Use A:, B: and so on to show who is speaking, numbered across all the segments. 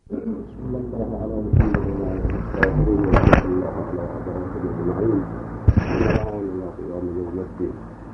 A: صلى الله على محمد وعلى آله وصحبه الله على أبواب أجمعين ونرعون إلى قيام يوم الدين.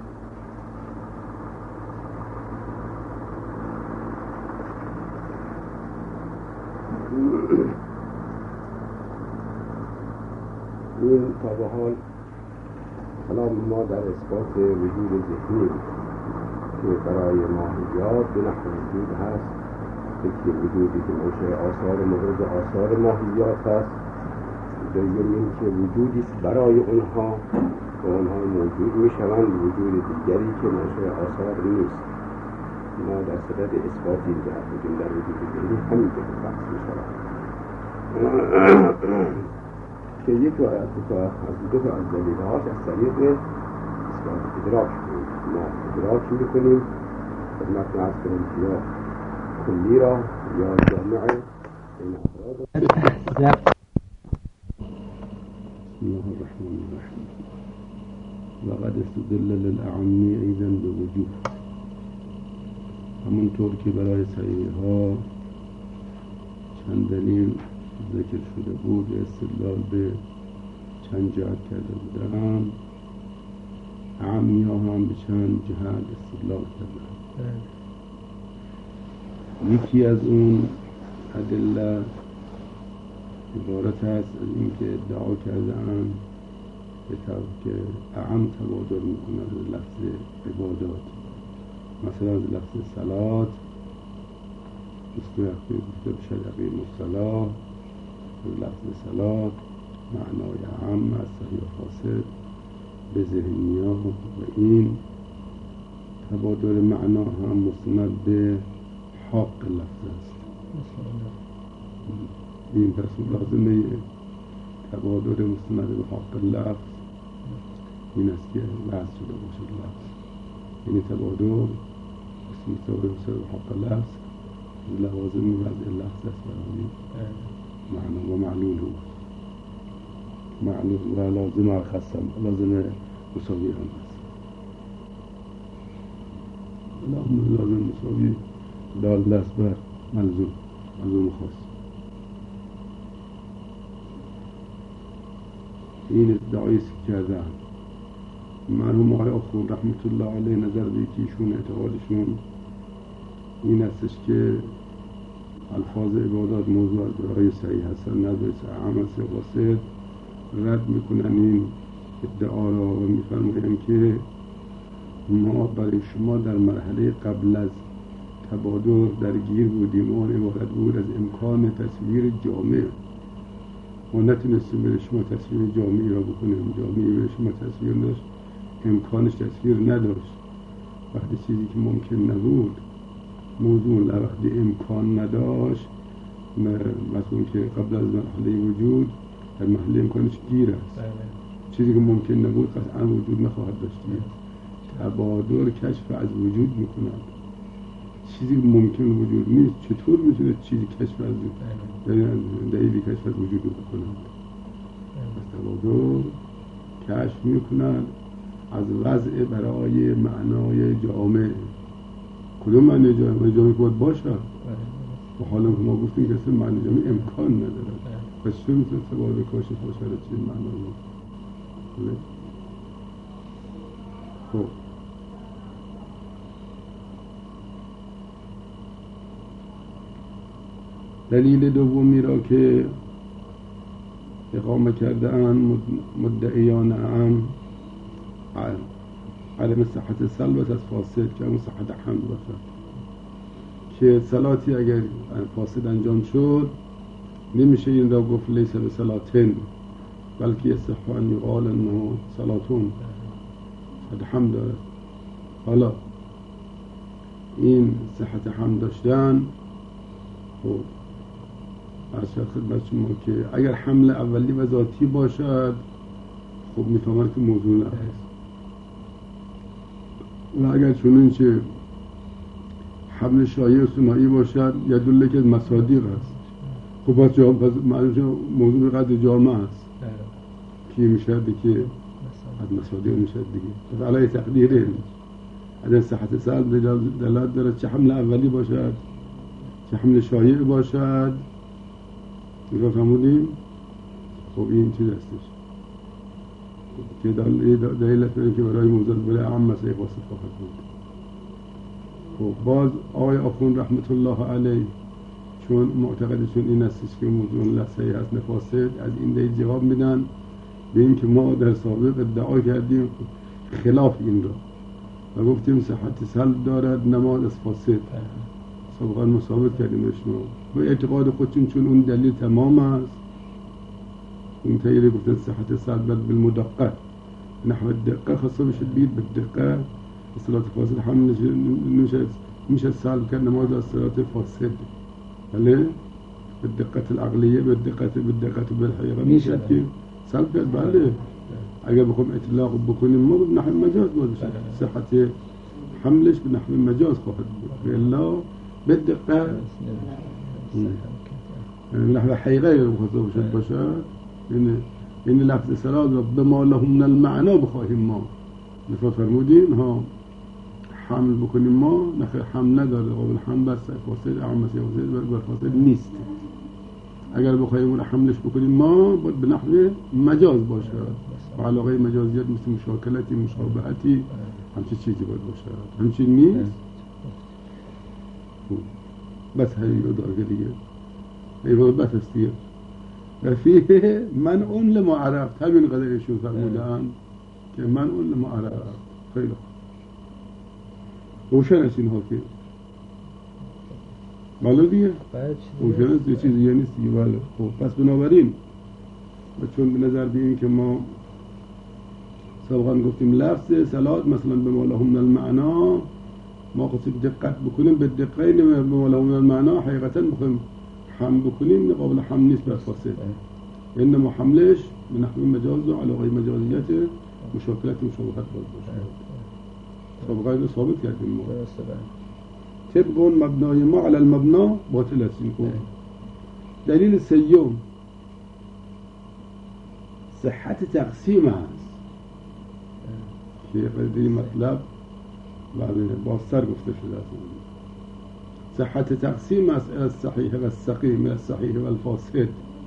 A: این تا به حال کلام ما در اثبات وجود ذهنی که برای ماهیات به نحو وجود هست، یکی وجودی که منشأ آثار مورد آثار ماهیات هست، دوم این که وجودی است برای اونها و اونها موجود میشوند، وجود دیگری که منشأ آثار نیست. ما در صدد اثباتی در وجود ذهنی همین که بحث میشود که یک از دو تا از دلیل‌هاش از طریق اثبات ادراک ما ادراک میکنیم خدمت عرض کنیم که یا کلی را یا جامعه این افراد. بسم الله الرحمن الرحیم. وقد استدل للأعمی ایضا بوجود، همونطور که برای صحیح‌ها چند دلیل ذکر شده بود، استدلال به چند جهت کرده بودم، اعمی‌ها هم به چند جهت استدلال کردن. یکی از اون ادله عبارت است از اینکه ادعا کردن به طور که اعم تبادر میکنه از لفظ عبادات، مثلا از لفظ صلات مستوقفی گفته بشد اقیم الصلاة، لفظ صلات معنای اعم از صحیح فاسد به ذهنیا و این تبادر معنا هم مستند به حق لفظ است. این پس لازمه تبادر مستند به حق لفظ این است که لفظ شده باشد لفظ، یعنی تبادر مستند به حق لفظ لوازم وضع لفظ است برای معنا و معلول هو معلول و لازم خاصم لازم مساوی هم است. لازم مساوی دال دست بر ملزوم خاص. این ادعایست کردن مرحوم آقای آخوند رحمت الله علیه نظر به یکیشون اعتقادشون این استش که الفاظ عبادات موضوع از برای صحیح هستن، نظر اعم است واسط رد میکنن این ادعا را و میفرمایند که ما برای شما در مرحله قبل از تبادر درگیر بودیم، اون عبارت بود از امکان تصویر جامع. ما نتونستیم برای شما تصویر جامعی را بکنیم، جامعی برای شما تصویر داشت، امکانش تصویر نداشت. وقتی چیزی که ممکن نبود موضوع وقتی امکان نداشت، مثلا که قبل از مرحله وجود در مرحله امکانش گیر است. چیزی که ممکن نبود قطعا وجود نخواهد داشت. تبادر کشف از وجود میکنند. چیزی که ممکن وجود نیست چطور میتونه چیزی کشف از دلیلی کشف از وجود بکنند؟ تبادر کشف میکنند از وضع برای معنای جامع. کدوم معنی جامعه که باید باشد؟ و حالا که ما گفتیم که اصلا معنی جامعه امکان ندارد، پس چه میتونه تبادر کاشف باشد چیز معنی؟ خب دلیل دومی را که اقامه کردن مدعیان اعم علم صحت سلبت از فاسد که همون صحت حمد باشد، که صلاتی اگر فاسد انجام شد نمیشه این را گفت لیس به صلاتین، بلکه یصح ان یقال انه صلاتون، صحت حمد دارد. حالا این صحت حمد داشتن خب از خدمت شما که اگر حمل اولی و ذاتی باشد خب میفهمند که موضوع است، و اگر چون چه حمل شایع و ثنایی باشد یدل که مصادیق است. خب باز موضوع قدر جامعه است که میشه که از مصادیق میشه دیگه. علی تقدیر اگر صحت سلب دلالت دارد چه حمل اولی باشد چه حمل شایع باشد فهمونیم؟ خب این چیز هستش که دلیلت برای که برای موزد بله اعم مسیح واسط خواهد بود. خب باز آقای آخوند رحمت الله علیه چون معتقدشون این هستش که موضوع لحظه‌ای هست نفاسد، از این دلیل جواب میدن به این که ما در سابق ادعا کردیم خلاف این را و گفتیم صحت سلب دارد نماز از فاسد، سابقا مثابت کردیم شما و اعتقاد خودشون چون اون دلیل تمام است اون تاییده گفتن صحت سلب بالمدقه نحو الدقه خاصه بشد بید بالدقه صلاة فاسد هم میشه سلب کرد نماز از صلاة فاسد بله بالدقه العقلیه بالدقه بالحقیقه میشه که سلب کرد. بله اگر بخوام اطلاق بکنیم ما به نحو مجاز باشه صحت حملش به نحو مجاز خواهد بود الا بالدقه نحو حقیقه خاصه باشه این لفظ سلام و بما له من المعنا بخواهیم ما نفر فرمودین ها حمل بکنیم ما نخیر حمل نداره قابل حمل بس فاسد اعم مسیح بر فاسد نیست. اگر بخواهیم اون حملش بکنیم ما باید به نحو مجاز باشه و علاقه مجازیت مثل مشاکلتی مشابهتی همچین چیزی باید باشه همچین نیست. بس هایی رو داره دیگه ایوان بس هست دیگه و فیه من اون لما عرفت همین قدرشون فرمودن که من اون لما عرفت خیلی روشن است این ها که بله دیگه روشن است یه چیزی یه نیست دیگه. بله خب پس بنابراین و چون به نظر بیاییم که ما سابقا گفتیم لفظ صلات مثلا به ما له من المعنا ما خواستیم دقت بکنیم به دقیقه به ما له من المعنا حقیقتا بخوایم حمل بکنیم قابل حمل نیست بر فاسد انما حملش به نحو مجاز و علاقه مجازیت مشاکلت مشابهت باشه سابقا اینو ثابت کردیم ما طبق اون مبنای ما علی المبنا باطل است این کن. دلیل سیوم صحت تقسیم هست که قدری مطلب باستر گفته شده است صحت تقسیم است از صحیح و السقیم از صحیح و الفاسد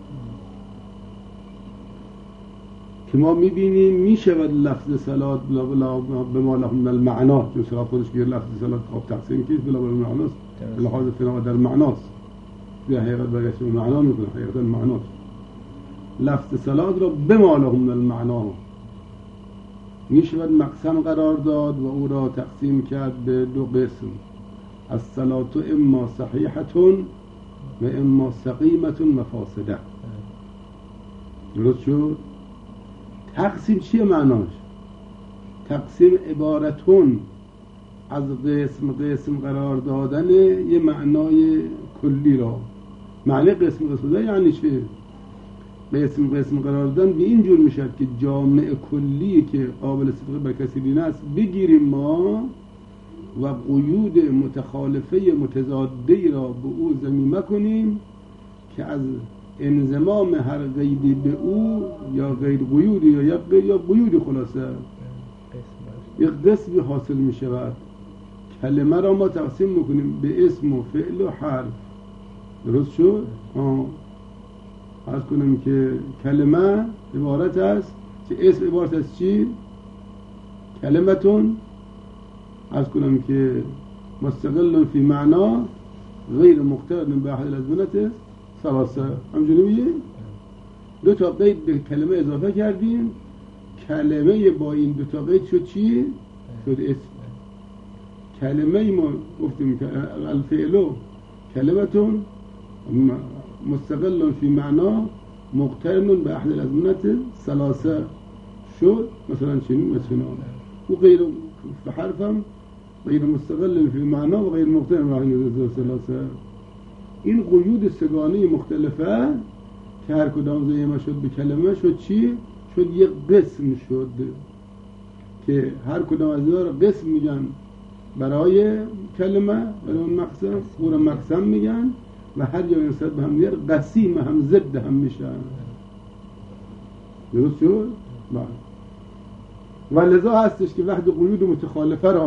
A: که ما میبینیم میشود لفظ صلات بلا به ما له من المعنا جو صلات خودش که لفظ صلات خواب تقسیم کیست بلا معناست لحاظ فنا در معناست به حقیقت برگشت به معنا میکنه حقیقتا معناست لفظ صلات را به ما له من المعنا میشود مقسم قرار داد و او را تقسیم کرد به دو قسم الصلات اما صحیحة و اما سقیمة و فاسده. درست شد؟ تقسیم چیه معناش؟ تقسیم عبارتون از قسم قرار دادن یه معنای کلی را. معنی قسم یعنی چه؟ قسم قرار دادن به این جور میشد که جامع کلی که قابل صدق به کسی است بگیریم ما و قیود متخالفه متضاده را به او ضمیمه کنیم که از انضمام هر قیدی به او یا غیر قیودی یا قیودی خلاصه یک قسمی حاصل می شود. کلمه را ما تقسیم میکنیم به اسم و فعل و حرف. درست شد؟ عرض کنم که کلمه عبارت است که اسم عبارت است چی؟ کلمتون عرض کنم که مستقل فی معنا غیر مقترن به احد الازمنه ثلاثه. همجوری میگه دو تا قید به کلمه اضافه کردیم کلمه با این دو تا قید شد چی؟ شد اسم. کلمه ما گفتیم که الفعل کلمتون مستقل فی معنا مقترن به احد الازمنه ثلاثه شد مثلا چنین مثلا و غیر حرفم غیر مستقل فی معنا و غیر مقترن به احد الازمنه ثلاثه. این قیود سگانه مختلفه که هر کدام ضمیمه شد به کلمه شد چی؟ شد یک قسم شد که هر کدام از اینا را قسم میگن برای کلمه برای اون مقسم او را مقسم میگن و هر جا نسبت به هم دیگر قسیم هم ضد هم میشن. درست شد؟ و لذا هستش که وقتی قیود متخالفه را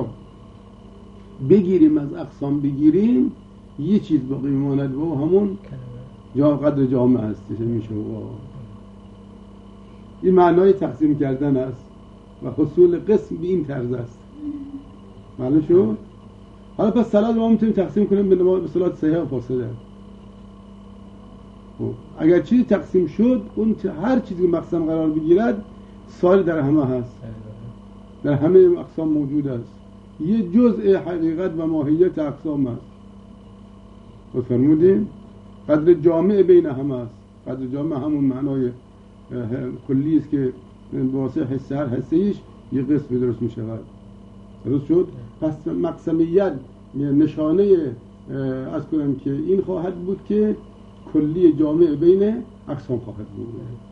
A: بگیریم از اقسام بگیریم یه چیز باقی ماند و همون قدر جامع هستش میشه. این معنای تقسیم کردن است و حصول قسم به این طرز است. معلوم شد؟ حالا پس صلات ما میتونیم تقسیم کنیم به صلات صحیح و فاسده. اگر چیزی تقسیم شد، اون هر چیزی که مقسم قرار بگیرد سال در همه هست، در همه اقسام موجود است، یه جزء حقیقت و ماهیت اقسام است. و فرمودیم قدر جامع بین همه است. قدر جامع همون معنای کلی است که واسه حس هر حسیش یه قسم درست می شود. درست شد؟ پس مقسمیت نشانه از کنم که این خواهد بود که کلی جامع بین اقسام خواهد بود.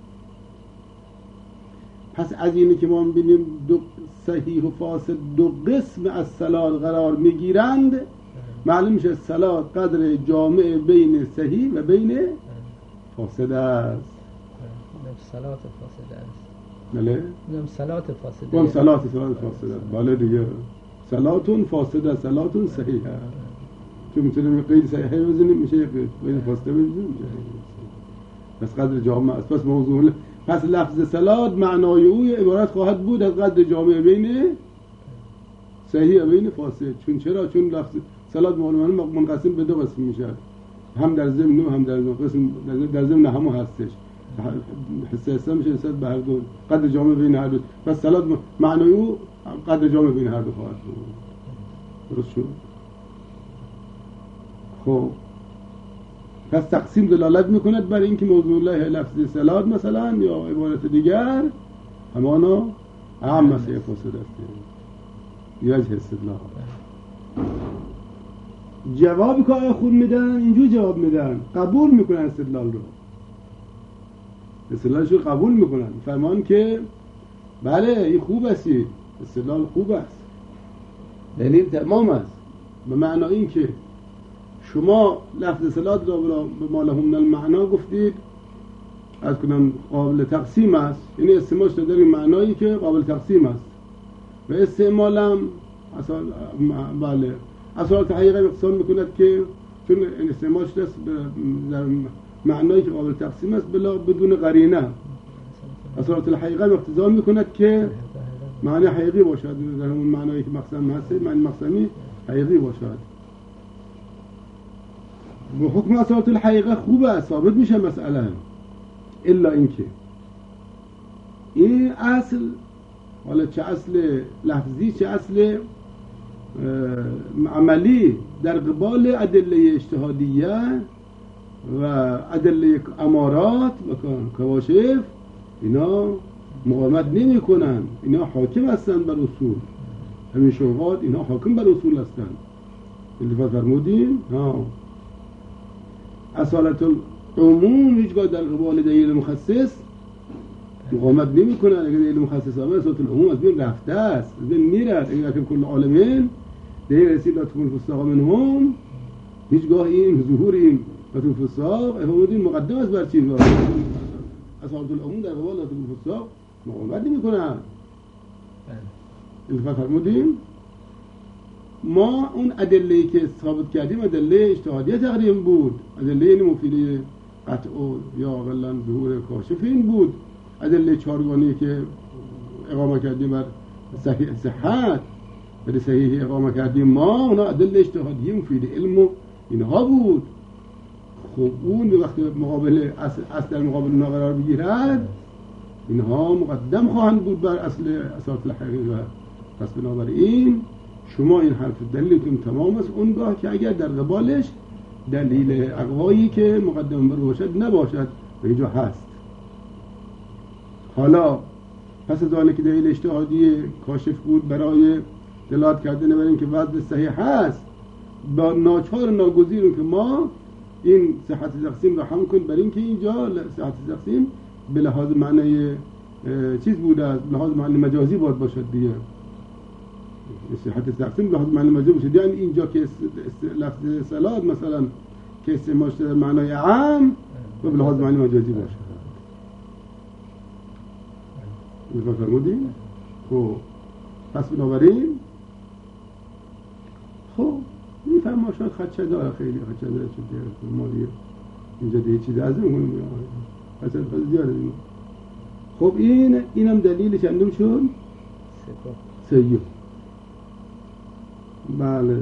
A: پس از اینه که ما ببینیم دو صحیح و فاسد دو قسم از صلات قرار میگیرند، معلوم میشه صلات قدر جامع بین صحیح و بین فاسد است.
B: صلات فاسد است.
A: بله؟
B: صلات فاسد.
A: اون صلات فاسد است. بله دیگه. صلاتون فاسده، صلاتون صحیحه. چون میتونیم قید صحیحه بزنیم میشه قید فاسده بزنیم. پس قدر جامع است. پس موضوع پس لفظ صلات معنای او عبارت خواهد بود از قدر جامع بین صحیح و بین فاسد. چون چرا؟ چون لفظ صلات منقسم به دو قسم میشه، هم در ضمن هم در قسم در ضمن همو هستش. حسه میشه نسبت به هر دو، قدر جامع بین هر دو. پس صلات معنای او قدر جامع بین هر دو خواهد بود. درست شد؟ خب پس تقسیم دلالت میکند برای اینکه موضوع الله لفظ صلات مثلا یا عبارت دیگر همانا اهم مسئله فاسد است. یا استدلال جوابی که آیا خود میدن اینجور جواب میدن، قبول میکنن استدلال رو، استدلالش رو قبول میکنن، فرمان که بله این خوب است، استدلال خوب است، دلیل تمام است، به معنای این که شما لفظ صلات را به ما لهم من المعنا گفتید از کنم قابل تقسیم است، یعنی استعمالش در این معنایی که قابل تقسیم است و استعمالم بله اصالت حقیقه اقسام میکند که چون استعمالش در معنایی که قابل تقسیم است بلا بدون قرینه اصالت الحقیقه اقتضا میکند که معنی حقیقی باشد، در همون معنایی که مقسم هست معنی مقسمی حقیقی باشد. و حکم اصالت الحقیقه خوبه، ثابت میشه مسئله، الا اینکه این اصل، حالا چه اصل لفظی چه اصل عملی، در قبال ادله اجتهادیه و ادله امارات و کواشف اینا مقاومت نمی کنن، اینا حاکم هستن بر اصول، همین شبهات اینا حاکم بر اصول هستن. اللي فرمودیم اصالت العموم هیچگاه در قبال دلیل مخصص مقاومت نمی کنن. اگر دلیل مخصص آمد اصالت العموم از بین رفته است، از بین میرد. اگر که کل عالمین دلیل رسید لطفون فساق منهم، هیچگاه این ظهور این لطفون فساق افهمودین مقدم است بر چیز اصالت العموم در قبال لطفون فساق مقاومت نمی کنن. اللي فرمودیم ما اون ادله‌ای که ثابت کردیم ادله اجتهادیه تقریبا بود، ادله یعنی مفیده قطع یا اقلا ظهور کاشف این بود، ادله چهارگانه‌ای که اقامه کردیم بر صحت بر صحیح اقامه کردیم ما، اونا ادله اجتهادیه مفیده علم و اینها بود. خب اون وقتی مقابل اصل در مقابل اونا قرار بگیرد اینها مقدم خواهند بود بر اصل اساس الحقیقه. پس بنابراین شما این حرف دلیلتون تمام است اونگاه که اگر در قبالش دلیل اقوایی که مقدم بر باشد نباشد و اینجا هست. حالا پس از آنه که دلیل اجتهادی کاشف بود برای دلالت کردن بر اینکه وضع صحیح هست، با ناچار ناگزیریم که ما این صحت تقسیم را هم کنیم بر اینکه اینجا صحت تقسیم به لحاظ معنی چیز بوده است، به لحاظ معنی مجازی باید باشد دیگه. صحت تقسیم به لحاظ معنی مجازی باشد، یعنی اینجا که لفظ صلات مثلا که استعمال شده در معنای عام و به لحاظ معنی مجازی باشد. فرمودیم؟ خب پس بنابراین خب این فرماشات خدشه داره، خیلی خدشه داره، چون ما دیگه اینجا دیگه چیز از نمی‌کنیم اصلا زیاده دیگه. خب اینم دلیل چندم شد؟ سیوم. بله.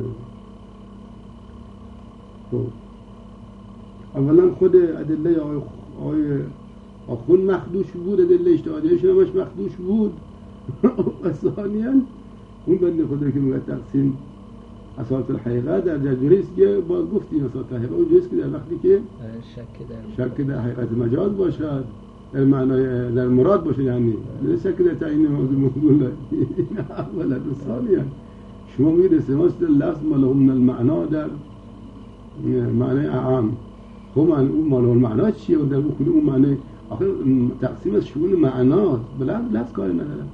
A: خب اولا خود ادله آقای آخون مخدوش بود، ادله اجتهادیشون همش مخدوش بود. و ثانیاً اون بنده خدا که میگه تقسیم اساس الحقیقت در جزوری است که باز گفتیم اساس الحقیقت اونجاست که در وقتی که شک در حقیقت مجاز باشد، در معنای در مراد باشه، یعنی شک در تعیین موضوع مقبول اولا. و ثانیاً شما میگید استعمال لفظ ماله من المعنا در معنای عام. خب اون ماله المعنا چیه؟ و در اون معنی آخر تقسیم از شؤون معناست، بلا لفظ کاری نداره.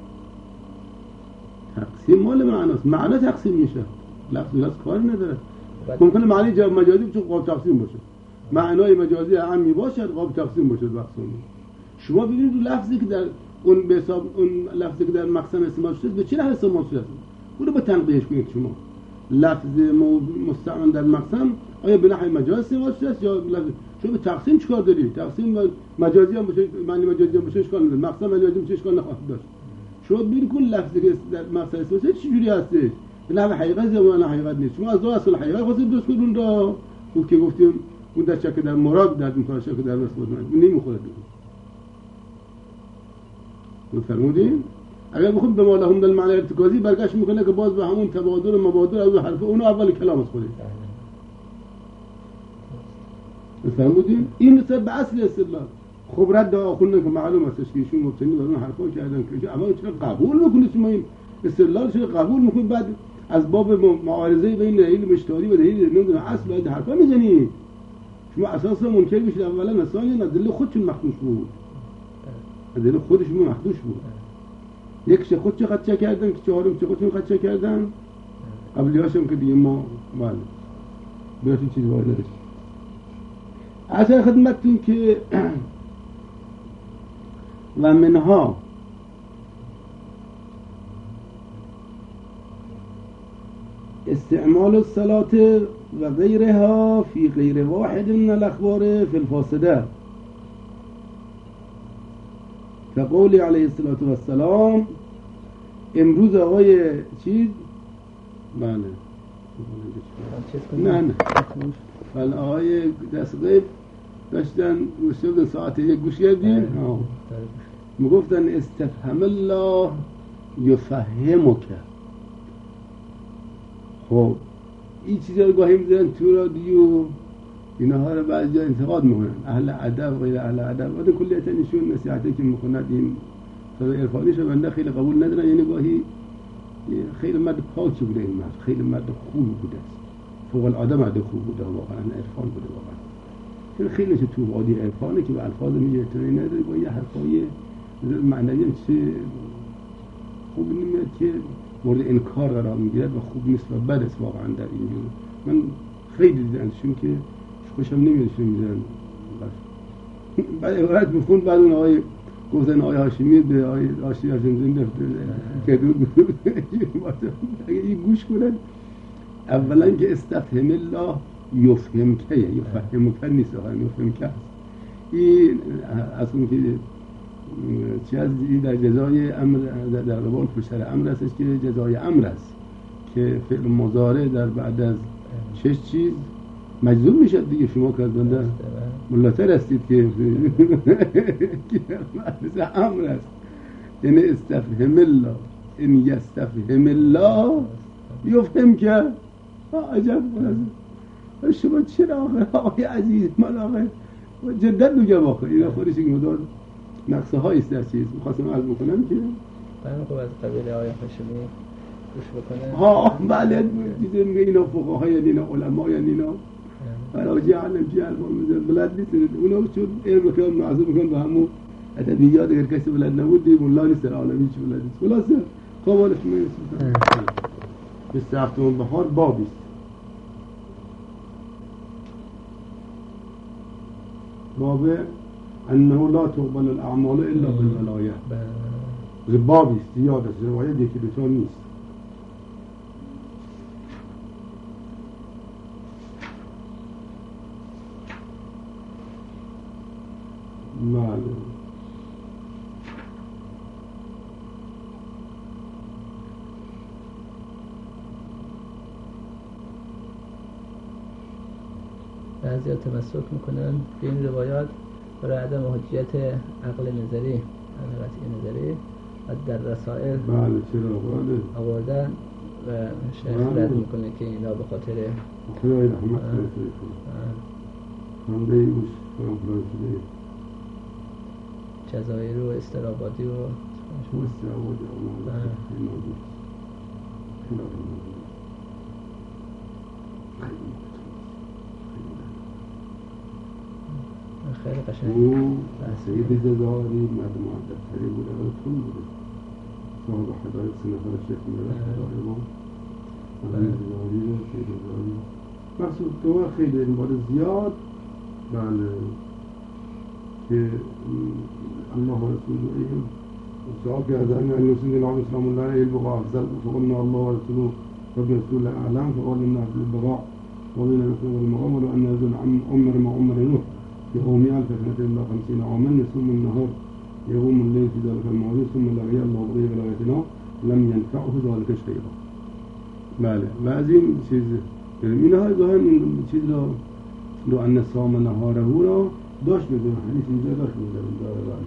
A: تقسیم مال معناست، معنا تقسیم میشه، لفظ کاری نداره. ممکنه معنی مجازی چون قابل تقسیم باشه، معنای مجازی عامی باشد قابل تقسیم باشه بخصوص. شما ببینید لفظی که در اون به حساب اون لفظی که در مقسم استعمال شده به چه نحو استعمال شده؟ اون رو با تنقیحش کنید. شما لفظ مستعمل در مقسم آیا به نحو مجاز استعمال شده یا لفظ شما به تقسیم چیکار دارید؟ تقسیم مجازی هم باشه، معنی مجازی هم باشه اشکال نداره، مقسم مجازی باشه اشکال نخواهد داشت. شما ببینید کل لفظی که در مقسم استعمال شده چه جوری هستش؟ به نحو حقیقت یا نه حقیقت نیست. شما از اصل حقیقت خواستید درست کنید را اون که گفتیم اون در شک در مراد در این شک در نسبت اون نمیخوره دیگه. فرمودین اگر بخوام به مالهم در معنی ارتکازی برگشت میکنه که باز به همون تبادل و مبادل از حرف اونو اول کلام از خوده. فرمودین این نسبت به اصل استدلال. خب رد آخوندن که معلوم استش که ایشون مبتنی بر اون حرفا کردن که اول چرا قبول میکنید شما این استدلال چرا قبول میکنید بعد از باب معارضه بین دلیل مشتاری و دلیل نمیدونم اصل این حرفا میزنید. شما اساسا منکر بشید اولا ثانیا دلیل خودشون مخدوش بود. دلیل خودشون مخدوش بود. یک خود چه خدشه کردن که چهارم چه خودشون خدشه کردن قبلیاشم که دیگه ما بله براتون چیز وارد نشد. اصلا خدمتتون که و منها استعمال الصلاة و غیرها فی غیر واحد من الاخبار فی الفاسده فقول علیه الصلاة والسلام امروز آقای چیز بله نه بله آقای دست غیب داشتن گوشتن ساعت یک گوش کردین میگفتن استفهم الله یفهمک. خب این چیزا رو گاهی میذارن تو رادیو اینها رو بعضی جا انتقاد میکنن اهل ادب غیر اهل ادب و کلیتا نشون نصیحتی که میکنند این صدا عرفانیش بنده خیلی قبول ندارن. یعنی گاهی خیلی مرد پاکی بوده این مرد، خیلی مرد خوب بوده، فوق العاده مرد خوب بوده، واقعا عرفان بوده واقعا. خیلی نشه تو وادی عرفانه که به الفاظ میگه احترامی نداره با یه حرفای معنوی چه خوب نمیاد که مورد انکار قرار میگیرد و خوب نیست و بد است واقعا در اینجور. من خیلی دیدمشون که خوشم نمیادشون میزنن. بعد عبارت میخوند بعد اون آقای گفتن آقای هاشمی به آقای هاشمی زنده که اگه این گوش کنن اولا که استفهم الله یفهم که یفهم که نیست یفهم که این از اون که چی از در جزای امر در روان فشار امر است که جزای امر است که فعل مضارع در بعد از 6 چیز مجزوم میشه دیگه. شما کردنده ملاتر هستید که مثل امر است یعنی استفهم الله این یستفهم الله یفهم که عجب شما چرا آقای عزیز من آقای جدد میگم آخه این خودش این مدار نقصه های است در چیز میخواستم عرض بکنم که
B: من خوب از قبیل آقای هاشمی گوش بکنه
A: بله دیدم میگه اینا فقهای یعنی اینا علما یعنی اینا راجع علم چی الان میذارن بلد نیست اونا چون علم که معذور میکنن به همون ادبیات اگر کسی بلد نبود دی مولا نیست عالمی چی بلد نیست. خلاصه قابلش میرسه 27 بهار بابی است. باب انه لا تقبل الاعمال الا بالولایه. بابی است زیاد است، روایت یکی دو تا نیست. بله.
B: بعضی ها تمسک میکنن به این روایات برای عدم حجیت عقل نظری، عقل قطعی نظری و در رسائل
A: بله چرا
B: آوردن و شیخ رد میکنه که اینا به خاطر
A: خدای رحمت کنه خانده ایموش فرانفران شده
B: جزایر و استرابادی و
A: استرابادی خیلی نازی
B: خیلی قشنگ.
A: او سید جزاری مرد معدد تری بوده و تون بوده صاحب حدایق سنفر شیخ میره حدایق و جزاری و سید جزاری مقصود تو خیلی این بار زیاد بله که الله و رسوله ایهم سؤال کردن ان رسول الله اسلام الله البقاء افضل فقلنا الله ورسوله رسول اعلم فقال ان افضل البقاء ومن رسول المقام ولو ان رجل عمر ما عمر نوح يقوم 1000 سنة إلا 50 عاما يصوم النهار يقوم الليل في ذلك الموعد ثم لقي الله بقي بلغتنا لم ينفعه ذلك شيئا. بله و از این چیز اینها گاهن این چیز رو ان صام نهاره را داشت میدونه حدیث اینجا داشت میدونه بله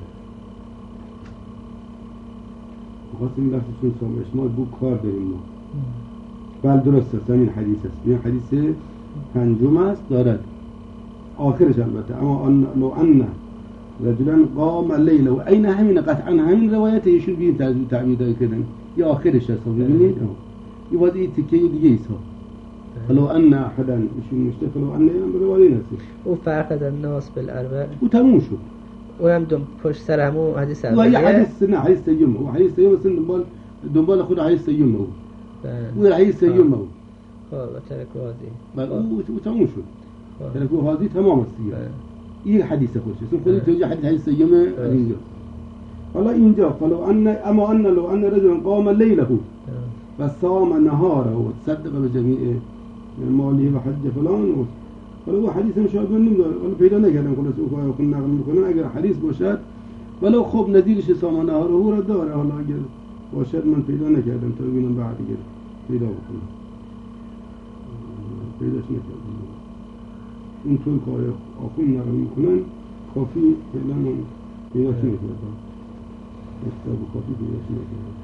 A: خواستیم بحثشون صام اشمال بو کار داریم ما بله درست است این حدیث است این حدیث پنجم است دارد آخرش البته اما لو ان رجلا قام الليل و این همین قطعا همین روایت ایشون بین تعبیر کردن یا آخرش است ببینید این واسه این تیکه دیگه ایست فلو ان احدا ایشون مشته فلو ان روایت است
B: او فرق در ناس بالاربع
A: و تموم شد
B: و هم پشت سر همون حدیث
A: اولیه لا حدیث نه حدیث سیوم و حدیث سیوم اصلا دنبال خود حدیث سیوم او حدیث سیوم او
B: خب و ترک وادی
A: بله او تموم شد ترک وادی تمام است دیگه این حدیث خودش اصلا خودی توجه حدیث سیوم اینجا حالا اینجا فلو ان اما ان لو ان رجل قام ليله و صام نهاره و تصدق بجميع ماله و حج فلان ولو حدیث مشابه نمیداره ولی پیدا نکردم خلاص او کن نقل میکنن اگر حدیث باشد ولو خوب نظیرش صام نهاره او را داره حالا اگر باشد من پیدا نکردم تا ببینم بعد اگر پیدا بکنم پیداش نکردم اون طور که آخون نقل میکنن کافی فعلا من پیداش نکردم اکتاب کافی پیداش نکردم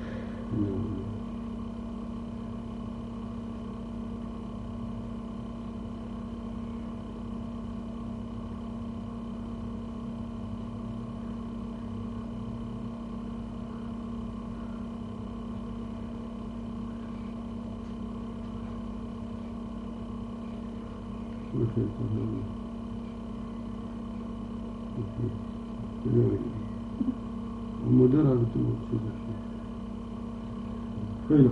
A: مدرر تو خیلی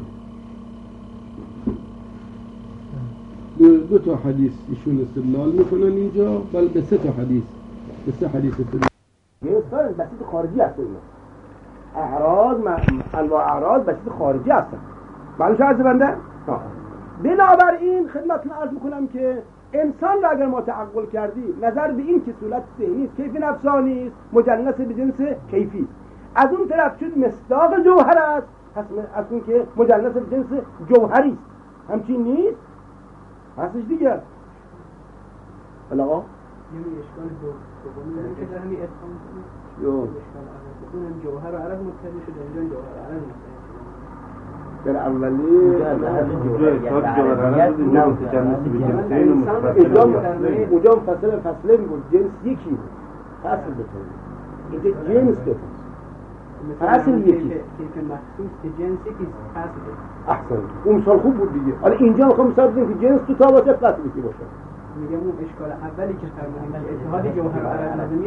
A: دو تا حدیث ایشون استدلال میکنن اینجا بل به سه تا حدیث به سه حدیث استدلال
C: میستان بسیط خارجی هست اینا اعراض انواع اعراض بسیط خارجی هستن معلوم شد بنده بنابراین خدمتتون عرض میکنم که انسان را اگر ما تعقل کردیم نظر به این که صورت ذهنی است کیفی نفسانی است مجنس به جنس کیفی از اون طرف شد مصداق جوهر است پس از اون که مجنس به جنس جوهری است همچین نیست هستش دیگر حالا آقا
D: یعنی اشکال دومی که در همین اتفاق
C: یو
D: اشکال اون جوهر و عرض متحد شده اینجا جوهر و عرض متحد
C: در اولی اونجا فصله میگود جنس یکی فصل بکنید اینجا جنس بکنید فصل یکی
D: که مخصوص که جنس یکی فصل
C: احسن اون مثال خوب بود دیگه حالا اینجا میخوام مثال بزنیم که جنس تو تا باشه فصل یکی باشه
D: میگم اون اشکال اولی که فرمودیم که اتحاد جوهر و عرض لازمیه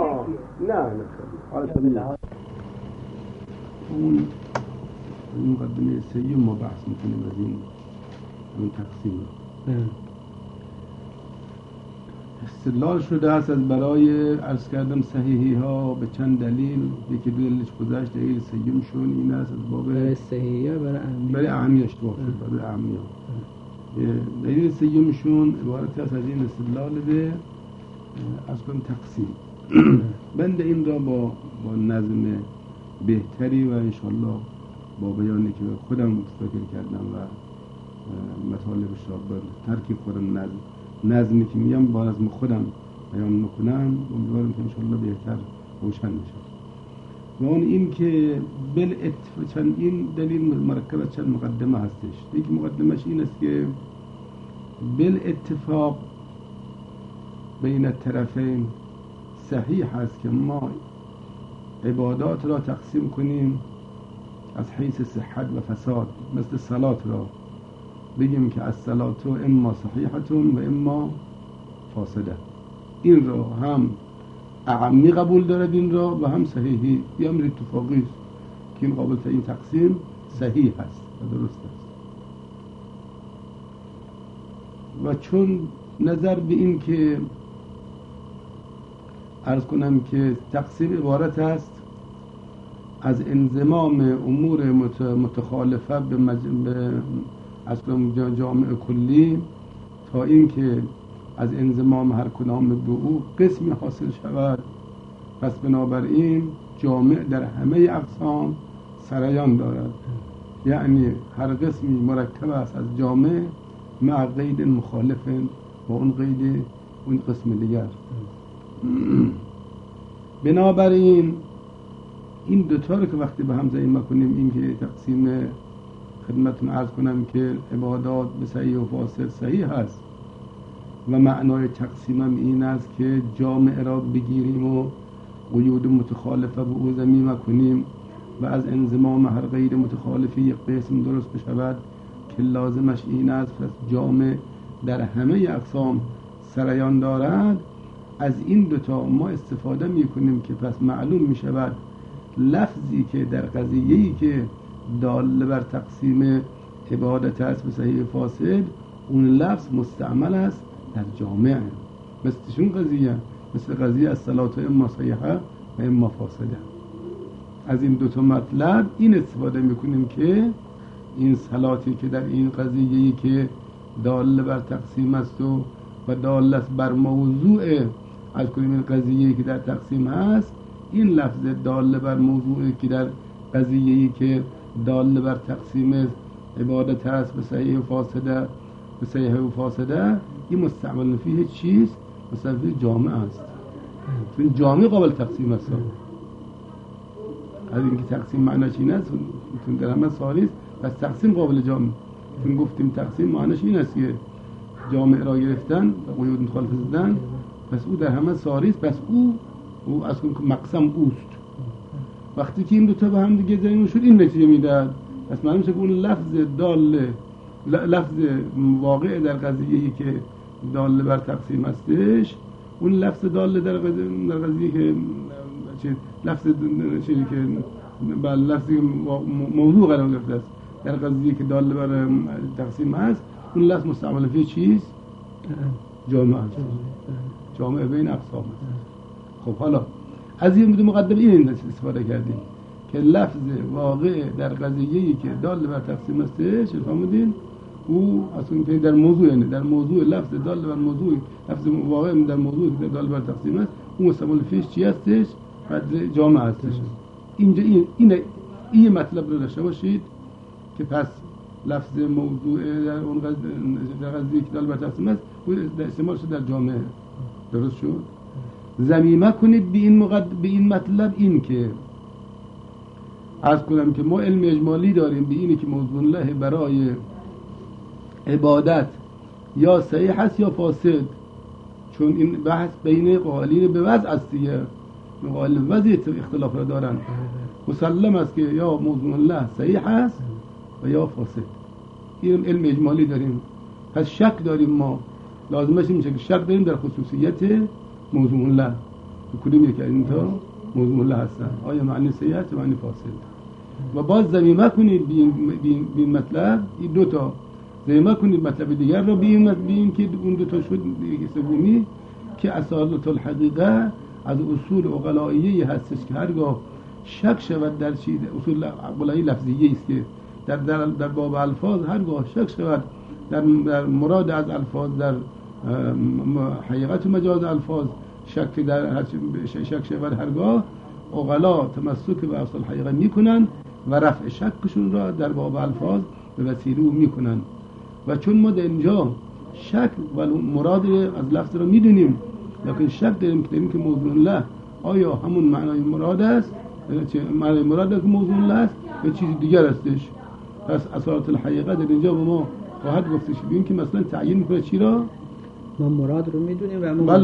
C: نه حالا
A: اون مقدمه سیوم ما بحث میکنیم از این تقسیم استدلال شده است از برای عرض کردم صحیحی ها به چند دلیل یکی دلیلش گذشت دلیل سیوم شون این است از باب
B: برای صحیحی ها
A: برای اهمی اشتباه شد برای اهمی دلیل سیوم شون عبارت است از این استدلال به از کنم تقسیم بنده این را با نظم بهتری و انشالله با بیانی که خودم فکر کردم و مطالبش را به ترکیب خودم نظمی که میگم با نظم خودم بیان میکنم امیدوارم که انشالله بهتر روشن میشه. و اون این که چندین دلیل مرکب از چند مقدمه هستش. یک مقدمش این است که بالاتفاق بین الطرفین صحیح است که ما عبادات را تقسیم کنیم از حیث صحت و فساد. مثل صلات را بگیم که الصلات اما صحیحة و اما فاسده. این را هم اعمی قبول دارد این را و هم صحیحی. یه امر اتفاقی است که این قابل این تقسیم صحیح است و درست است. و چون نظر به این که عرض کنم که تقسیم عبارت است از انضمام امور متخالفه به اصلا جامع کلی تا این که از انضمام هر کدام به او قسمی حاصل شود. پس بنابراین جامع در همه اقسام سرایان دارد، یعنی هر قسمی مرکب است از جامع مع قید مخالف با اون قید اون قسم دیگر. بنابراین این دوتا رو که وقتی به هم زمین کنیم، این که تقسیم خدمتون عرض کنم که عبادات به صحیح و فاسد صحیح هست و معنای تقسیمم این است که جامع را بگیریم و قیود متخالفه به او زمین کنیم و از انضمام هر غیر متخالفی یک قسم درست بشود که لازمش این است پس جامع در همه اقسام سرایان دارد. از این دوتا ما استفاده می کنیم که پس معلوم می شود لفظی که در قضیه‌ای که دال بر تقسیم عبادت است به صحیح فاسد، اون لفظ مستعمل است در جامع. مثل شون قضیه، مثل قضیه الصلاة اما صحیحه و اما فاسده. از این دوتا مطلب این استفاده میکنیم که این صلاتی که در این قضیه‌ای که دال بر تقسیم است و دال است بر موضوع از کنیم این قضیه‌ای که در تقسیم هست، این لفظ دال بر موضوعی که در قضیه‌ای که دال بر تقسیم عبادت هست به صحیح و فاسده این مستعمل فیه چیست؟ مستعمل فیه جامع است. این جامع قابل تقسیم است. از اینکه تقسیم معنیش این است چون در همه ساری است، پس تقسیم قابل جامع. چون گفتیم تقسیم معنیش این است که جامع را گرفتن و قیود مخالف زدن، پس او در همه ساری است. پس او از اون مقسم اوست. وقتی که این دوتا به هم دیگه زمین شد این نتیجه میداد. پس معلوم شد که اون لفظ واقع در قضیه‌ای که دال بر تقسیم هستش، اون لفظ دال در قضیه که لفظ چیزی که بر لفظ موضوع قرار گرفته است در قضیه که دال بر تقسیم هست، اون لفظ مستعمل فیه چیست؟ جامع است. جامع بین اقسام است. خب حالا از این مقدمه این استفاده کردیم که لفظ واقع در قضیه‌ای که دال بر تقسیم هستش، فهمیدین؟ او اصلا در موضوع، یعنی در موضوع لفظ دال بر موضوع، لفظ واقع در موضوع که دال بر تقسیم است، اون مستعمل فیش چی هستش؟ قدر جامع هستش. اینجا این مطلب رو داشته باشید که پس لفظ موضوع در اون قضیه که دال بر تقسیم است، او استعمال شد در جامع. درست شد؟ ضمیمه کنید به این مطلب این که عرض کنم که ما علم اجمالی داریم به اینی که موضوع الله برای عبادت یا صحیح است یا فاسد، چون این بحث بین قائلین به وضع است دیگه. قائلین به وضع اختلاف را دارن. مسلم است که یا موضوع الله صحیح است و یا فاسد. این علم اجمالی داریم. پس شک داریم، ما لازمش میشه که شک داریم در خصوصیت موضوع الله کدوم یکی از این تا موضوع الله هستن، آیا معنی صحیح است یا معنی فاسد. و باز ضمیمه کنید به این مطلب، این دوتا ضمیمه کنید مطلب دیگر را به این که اون دوتا شد سومی که اصالت الحقیقه از اصول عقلائیه هستش که هرگاه شک شود در چیز اصول عقلایی لفظیه است که در باب الفاظ هرگاه شک شود در مراد از الفاظ، در حقیقت و مجاز الفاظ شک در شک شود هرگاه عقلا تمسک به اصل حقیقه میکنن و رفع شکشون را در باب الفاظ به وسیله میکنن. و چون ما در اینجا شک و مراد از لفظ را میدونیم، لکن شک داریم که موضوع الله آیا همون معنای مراد است، معنای مراد است که موضوع الله است یا چیز دیگر استش. پس اصالت الحقیقه در اینجا به ما خواهد گفتش ببین که مثلا تعیین میکنه چی را؟
B: ما مراد رو میدونیم و
A: بله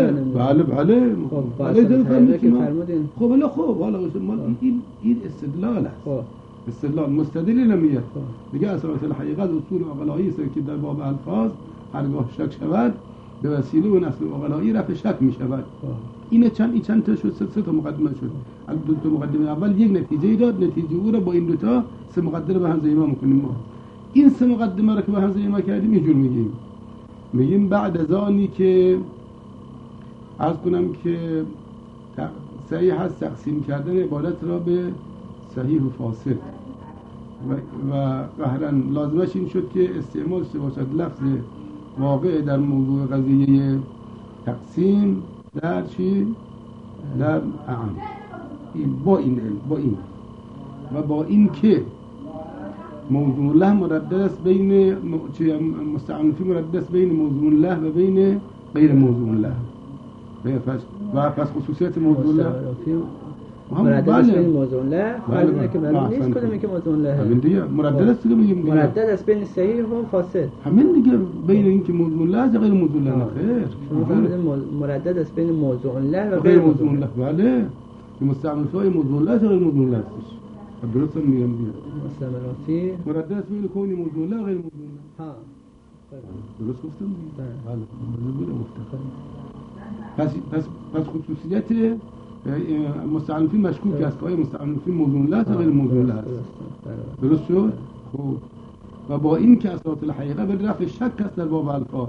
B: که فرمودین.
A: خب حالا این استدلال است. استدلال مستدلی نمیاد. دیگه اصالت الحقیقه اصول عقلایی است که در باب الفاظ هرگاه شک شود به وسیله و اصل عقلایی رفع شک میشود. این چند تا شد؟ سه تا مقدمه شد. دو تا مقدمه اول یک نتیجه داد، نتیجه او را با این دو تا سه مقدمه به هم ضمیمه میکنیم. ما این سه مقدمه را که به هم ضمیمه کردیم اینجور میگیم بعد از آنی که عرض کنم که صحیح هست تقسیم کردن عبادت را به صحیح و فاسد و قهرن لازمش این شد که استعمال شده باشد لفظ واقع در موضوع قضیه تقسیم در چی؟ در اعم. با این و با این که موضوع الله مردد است بین مستعنفی مردد است بین موضوع الله و بین غیر موضوع الله و پس خصوصیت موضوع الله
B: مردد است بین موضوع الله فرض که معلوم نیست کدومی که موضوع الله
A: همین دیگه مردد است دیگه میگیم
B: مردد است بین صحیح و فاسد
A: همین دیگه بین این که موضوع الله است غیر موضوع الله خیر
B: شما فرمودید مردد است بین موضوع الله و غیر موضوع الله
A: بله مستعمل‌های موضوع الله غیر موضوع الله است درست میگم دیگه
B: مستعمل‌فی
A: مردد است بین کون موضوع الله غیر موضوع الله
B: ها
A: درست گفتم بله پس خصوصیت مستعنفی مشکوک است که آیا مستعنفی موضوع الله است غیر موضوع الله است درست شد؟ خوب و با این که اصالت الحقیقه به رفع شک است در باب الفاظ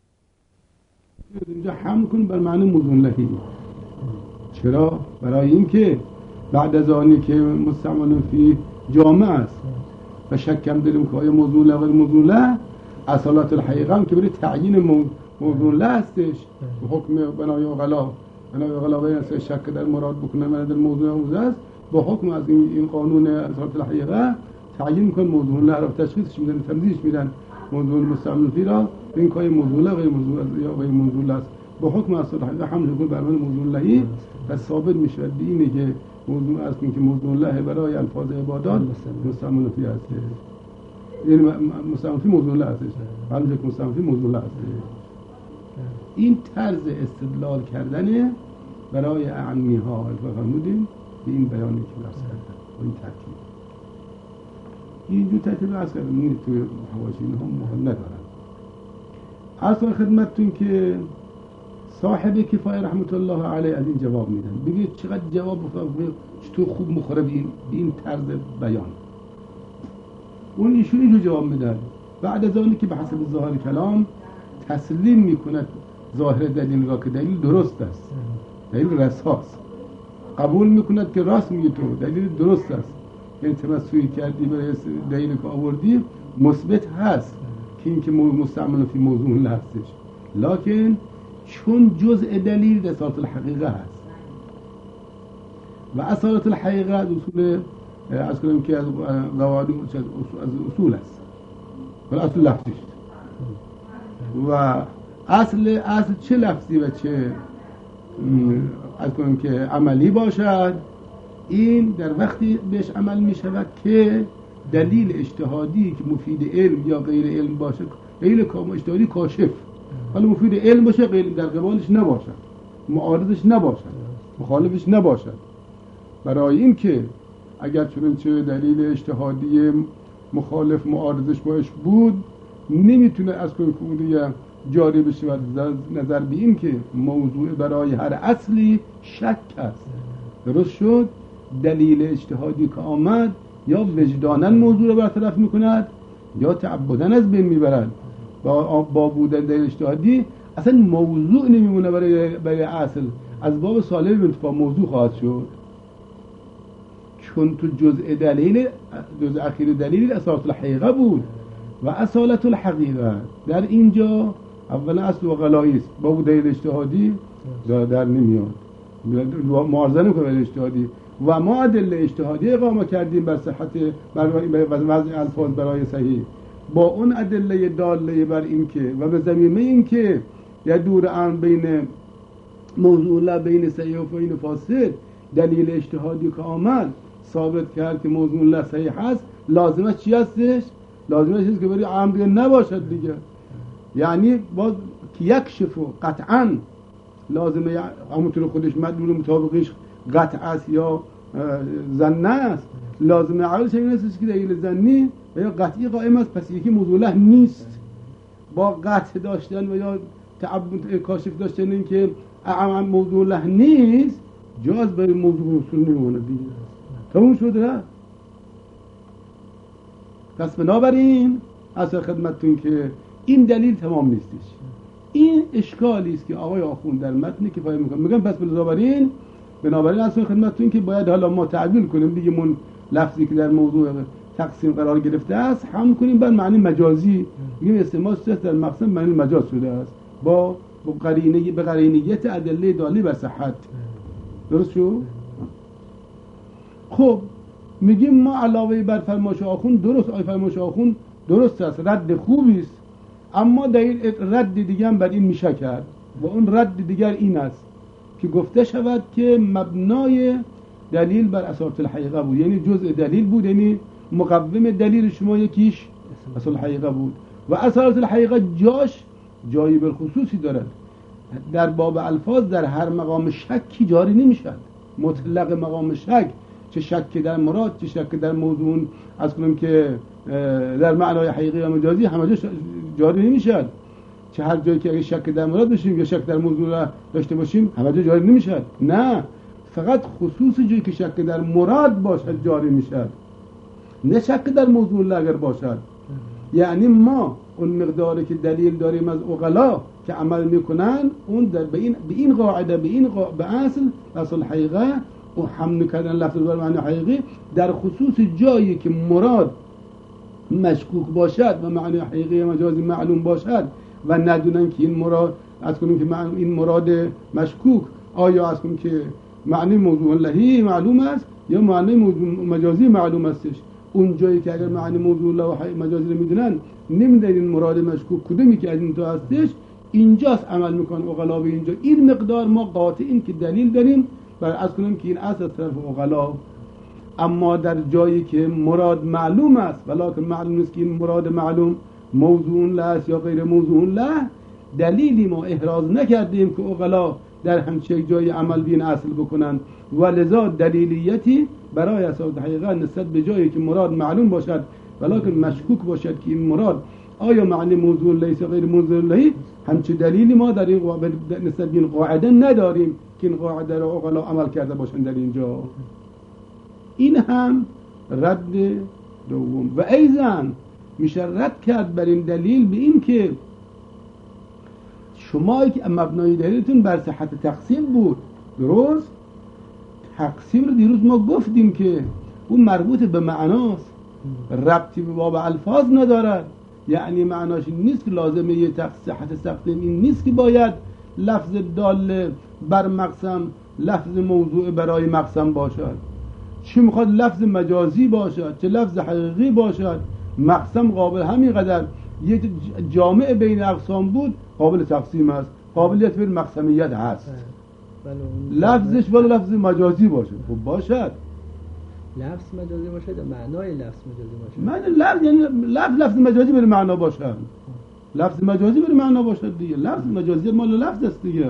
A: اینجا حمل کن بر معنی موضوع اللهی. چرا؟ برای این که بعد از آنی که مستعنفی جامع است و شک هم داریم که آیا موضوع الله غیر موضوع الله، اصالت الحقیقه هم که برای تعیین موضوع الله هستش و حکم بنای عقلا باید شک در مراد بکنه من در موضوع است با حکم از این قانون اصالت الحقیقه تعیین میکنن موضوع الله را تشخیصش میدن تمییزش میدن موضوع مستعملفی را این که موضوع الله غیر موضوع یا غیر موضوع الله است با حکم اصالت الحقیقه حمل کن بر من موضوع اللهی پس ثابت میشه اینه که موضوع است که موضوع الله برای الفاظ عبادات مستعملفی است یعنی مستعملفی موضوع الله است حمل کن مستعملفی موضوع الله است. این طرز استدلال کردن برای اعمی ها فرمودیم به این بیانی که بحث کردن و این ترتیب این دو ترتیب بحث کردن این توی حواشین هم مهم ندارن. اصلا خدمتتون که صاحب کفایه رحمت الله علیه از این جواب میدن بگید چقدر جواب چطور خوب مخوره به این طرز بیان. اون ایشون اینجور جواب میدن بعد از آنی که به حسب ظاهر کلام تسلیم میکند ظاهر دلیل را که دلیل درست است دلیل رساست قبول میکند که راست میگی تو دلیل درست است یعنی تمسوی کردی برای دلیل که آوردی مثبت هست که این که مستعمل فی موضوع الله هستش لکن چون جزء دلیل اصالت الحقیقه هست و اصالت الحقیقه از اصول از کنیم که از قواعد از اصول است ولی اصل لفظی و اصل چه لفظی و چه از کنیم که عملی باشد این در وقتی بهش عمل می شود که دلیل اجتهادی که مفید علم یا غیر علم باشه دلیل اجتهادی کاشف حالا مفید علم باشه غیر در قبالش نباشد معارضش نباشد مخالفش نباشد برای این که اگر چنانچه دلیل اجتهادی مخالف معارضش باش بود نمیتونه از کنکوری جاری بشه و نظر به این که موضوع برای هر اصلی شک است درست شد دلیل اجتهادی که آمد یا وجداناً موضوع رو برطرف میکند یا تعبداً از بین میبرد با بودن دلیل اجتهادی اصلا موضوع نمیمونه برای اصل از باب سالم به انتفاع موضوع خواهد شد چون تو جزء اخیر دلیل اصالت الحقیقه بود و اصالت الحقیقه در اینجا اولا اصل و غلایی است با دلیل اجتهادی در نمیاد، معارضه نمیکنه به اجتهادی. و ما ادله اجتهادی اقامه کردیم بر صحت وضع الفاظ برای صحیح با اون ادله داله بر این که و به ضمیمه این که یدور ان بین موضوع لا بین صحیح و بین فاسد، دلیل اجتهادی کامل ثابت کرد که موضوع لا صحیح هست، لازمش چی هستش؟ لازمش هست که بری عام دیگه نباشد دیگه. یعنی باز که یک شفو قطعا لازمه همونطور خودش مدلول مطابقش قطع است یا ظن است، لازمه عقلش این است که دلیل ظنی و یا قطعی قائم است، پس یکی موضوع له نیست. با قطع داشتن و یا کاشف داشتن این که موضوع له نیست جاز برای موضوع اصول نمیمونه دیگه. تموم شده نه؟ پس بنابراین اصلا خدمتتون که این دلیل تمام نیستش. این اشکالی است که آقای آخوند در متن کفایه میکنه. میگم پس بنابراین اصلا خدمتتون که باید حالا ما تعبیر کنیم دیگه، من لفظی که در موضوع تقسیم قرار گرفته است هم کنیم بر معنی مجازی، میگیم استعمال شده در مقصد معنی مجاز شده است با قرینیت ادله دالی بر صحت. درست شو؟ خب میگیم ما علاوه بر فرمایش آخوند، درست آی فرمایش آخوند درست است، رد خوبی است، اما دلیل رد دیگه هم بر این میشه کرد و اون رد دیگر این است که گفته شود که مبنای دلیل بر اصالت الحقیقه بود، یعنی جزء دلیل بود، یعنی مقوم دلیل شما یکیش اصل الحقیقه بود و اصالت الحقیقه جایی بالخصوصی دارد. در باب الفاظ در هر مقام شکی جاری نمیشد، مطلق مقام شک، چه شک در مراد چه شک در موضوع از کنیم که در معنای حقیقی و مجازی همه جا جاری نمیشد. چه هر جایی که اگه شک در مراد باشیم یا شک در موضوع را داشته باشیم همه جا جاری نمیشد، نه، فقط خصوص جایی که شک در مراد باشد جاری میشد، نه شک در موضوع اگر باشد. یعنی ما اون مقداری که دلیل داریم از عقلا که عمل میکنن اون در به این قاعده به اصل حقیقه و حمل کردن لفظ بر معنی حقیقی در خصوص جایی که مراد مشکوک باشد و معنی حقیقی مجازی معلوم باشد و ندونن که این مراد از کنیم که این مراد مشکوک آیا از کنیم که معنی موضوع لهی معلوم است یا معنی موضوع مجازی معلوم استش. اون جایی که اگر معنی موضوع له و مجازی رو میدونن نمیدونن این مراد مشکوک کدومی که از این تو هستش، اینجاست عمل میکنن عقلا به اینجا. این مقدار ما قاطع این که دلیل داریم بر از کنیم که این اصل طرف عقلا، اما در جایی که مراد معلوم است ولکن معلوم نیست که این مراد معلوم موضوع له است یا غیر موضوع له، دلیلی ما احراز نکردیم که عقلا در همچه جای عمل بین اصل بکنن و لذا دلیلیتی برای اصالت حقیقه نسبت به جایی که مراد معلوم باشد ولکن مشکوک باشد که این مراد آیا معنی موضوع لیس یا غیر موضوع لهی، همچه دلیلی ما در این نسبت به این قاعده نداریم که این قاعده را عقلا عمل کرده باشند در اینجا. این هم رد دوم. و ایضا میشه رد کرد بر این دلیل به این که شما که مبنای دلیلتون بر صحت تقسیم بود، درست؟ تقسیم رو دیروز ما گفتیم که اون مربوط به معناست، ربطی به باب الفاظ ندارد. یعنی معناش این نیست که لازمه یه صحت تقسیم این نیست که باید لفظ دال بر مقسم لفظ موضوع برای مقسم باشد، چه میخواد لفظ مجازی باشد چه لفظ حقیقی باشد، مقسم قابل همینقدر یه جامع بین اقسام بود قابل تقسیم است، قابلیت به مقسمیت هست. لفظش ولی لفظ مجازی باشه، خب باشد
B: لفظ مجازی باشه یا معنای لفظ مجازی باشه.
A: من لفظ یعنی لفظ مجازی بر معنا باشه، لفظ مجازی بر معنا باشه دیگه. لفظ مجازی مال لفظ است دیگه،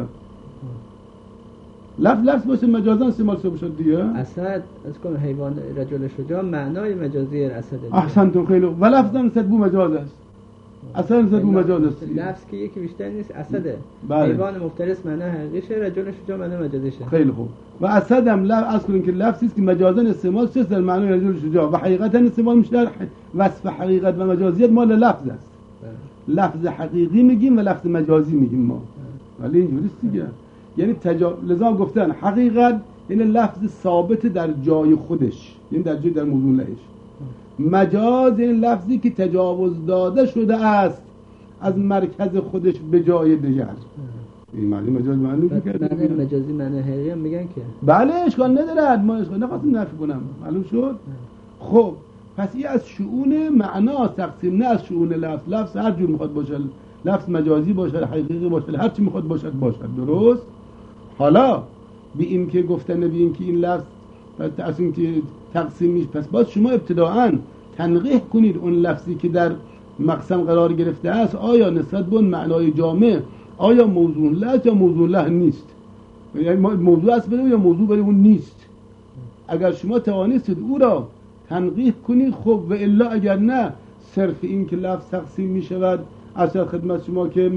A: لفظ باشه مجازا استعمال باشه دیگه.
B: اسد از کن حیوان رجل شجاع معنای مجازی اسد.
A: احسنتون خیلی. و لفظ هم صد بو مجاز است، اصلا صد بو مجاز است.
B: لفظ که یکی بیشتر نیست اسده.
A: بله.
B: حیوان مفترس معنی حقیقیشه، رجل شجاع معنی مجازیشه.
A: خیلی خوب. و اسد هم از کن که لفظی است که مجازا استعمال شده در معنای رجل شجاع و حقیقتا استعمال میشه در وصف حقیقت و مجازیت مال لفظ است. لفظ حقیقی میگیم و لفظ مجازی میگیم ما. ولی اینجوری است دیگه. یعنی لذا گفتن حقیقت یعنی لفظ ثابت در جای خودش، یعنی در جای در موضوع لهش. مجاز یعنی لفظی که تجاوز داده شده است از مرکز خودش به جای دیگر. این معنی مجاز معنی کرد.
B: معنی مجازی معنی حقیقی هم میگن که
A: بله اشکال ندارد، ما اشکال نخواستیم نفی کنم، معلوم شد. خب پس این از شؤون معنا تقسیم، نه از شؤون لفظ. لفظ هر جور میخواد باشه، لفظ مجازی باشه، حقیقی باشه، هر چی میخواد باشه. درست. حالا به این که گفتن به این که این لفظ تقسیم که تقسیم میشه، پس باز شما ابتداءً تنقیح کنید اون لفظی که در مقسم قرار گرفته است آیا نسبت به اون معنای جامع آیا موضوع له یا موضوع له نیست، یعنی موضوع است بده یا موضوع بده اون نیست. اگر شما توانستید او را تنقیح کنید خب، و الا اگر نه صرف این که لفظ تقسیم می شود اصلا خدمت شما که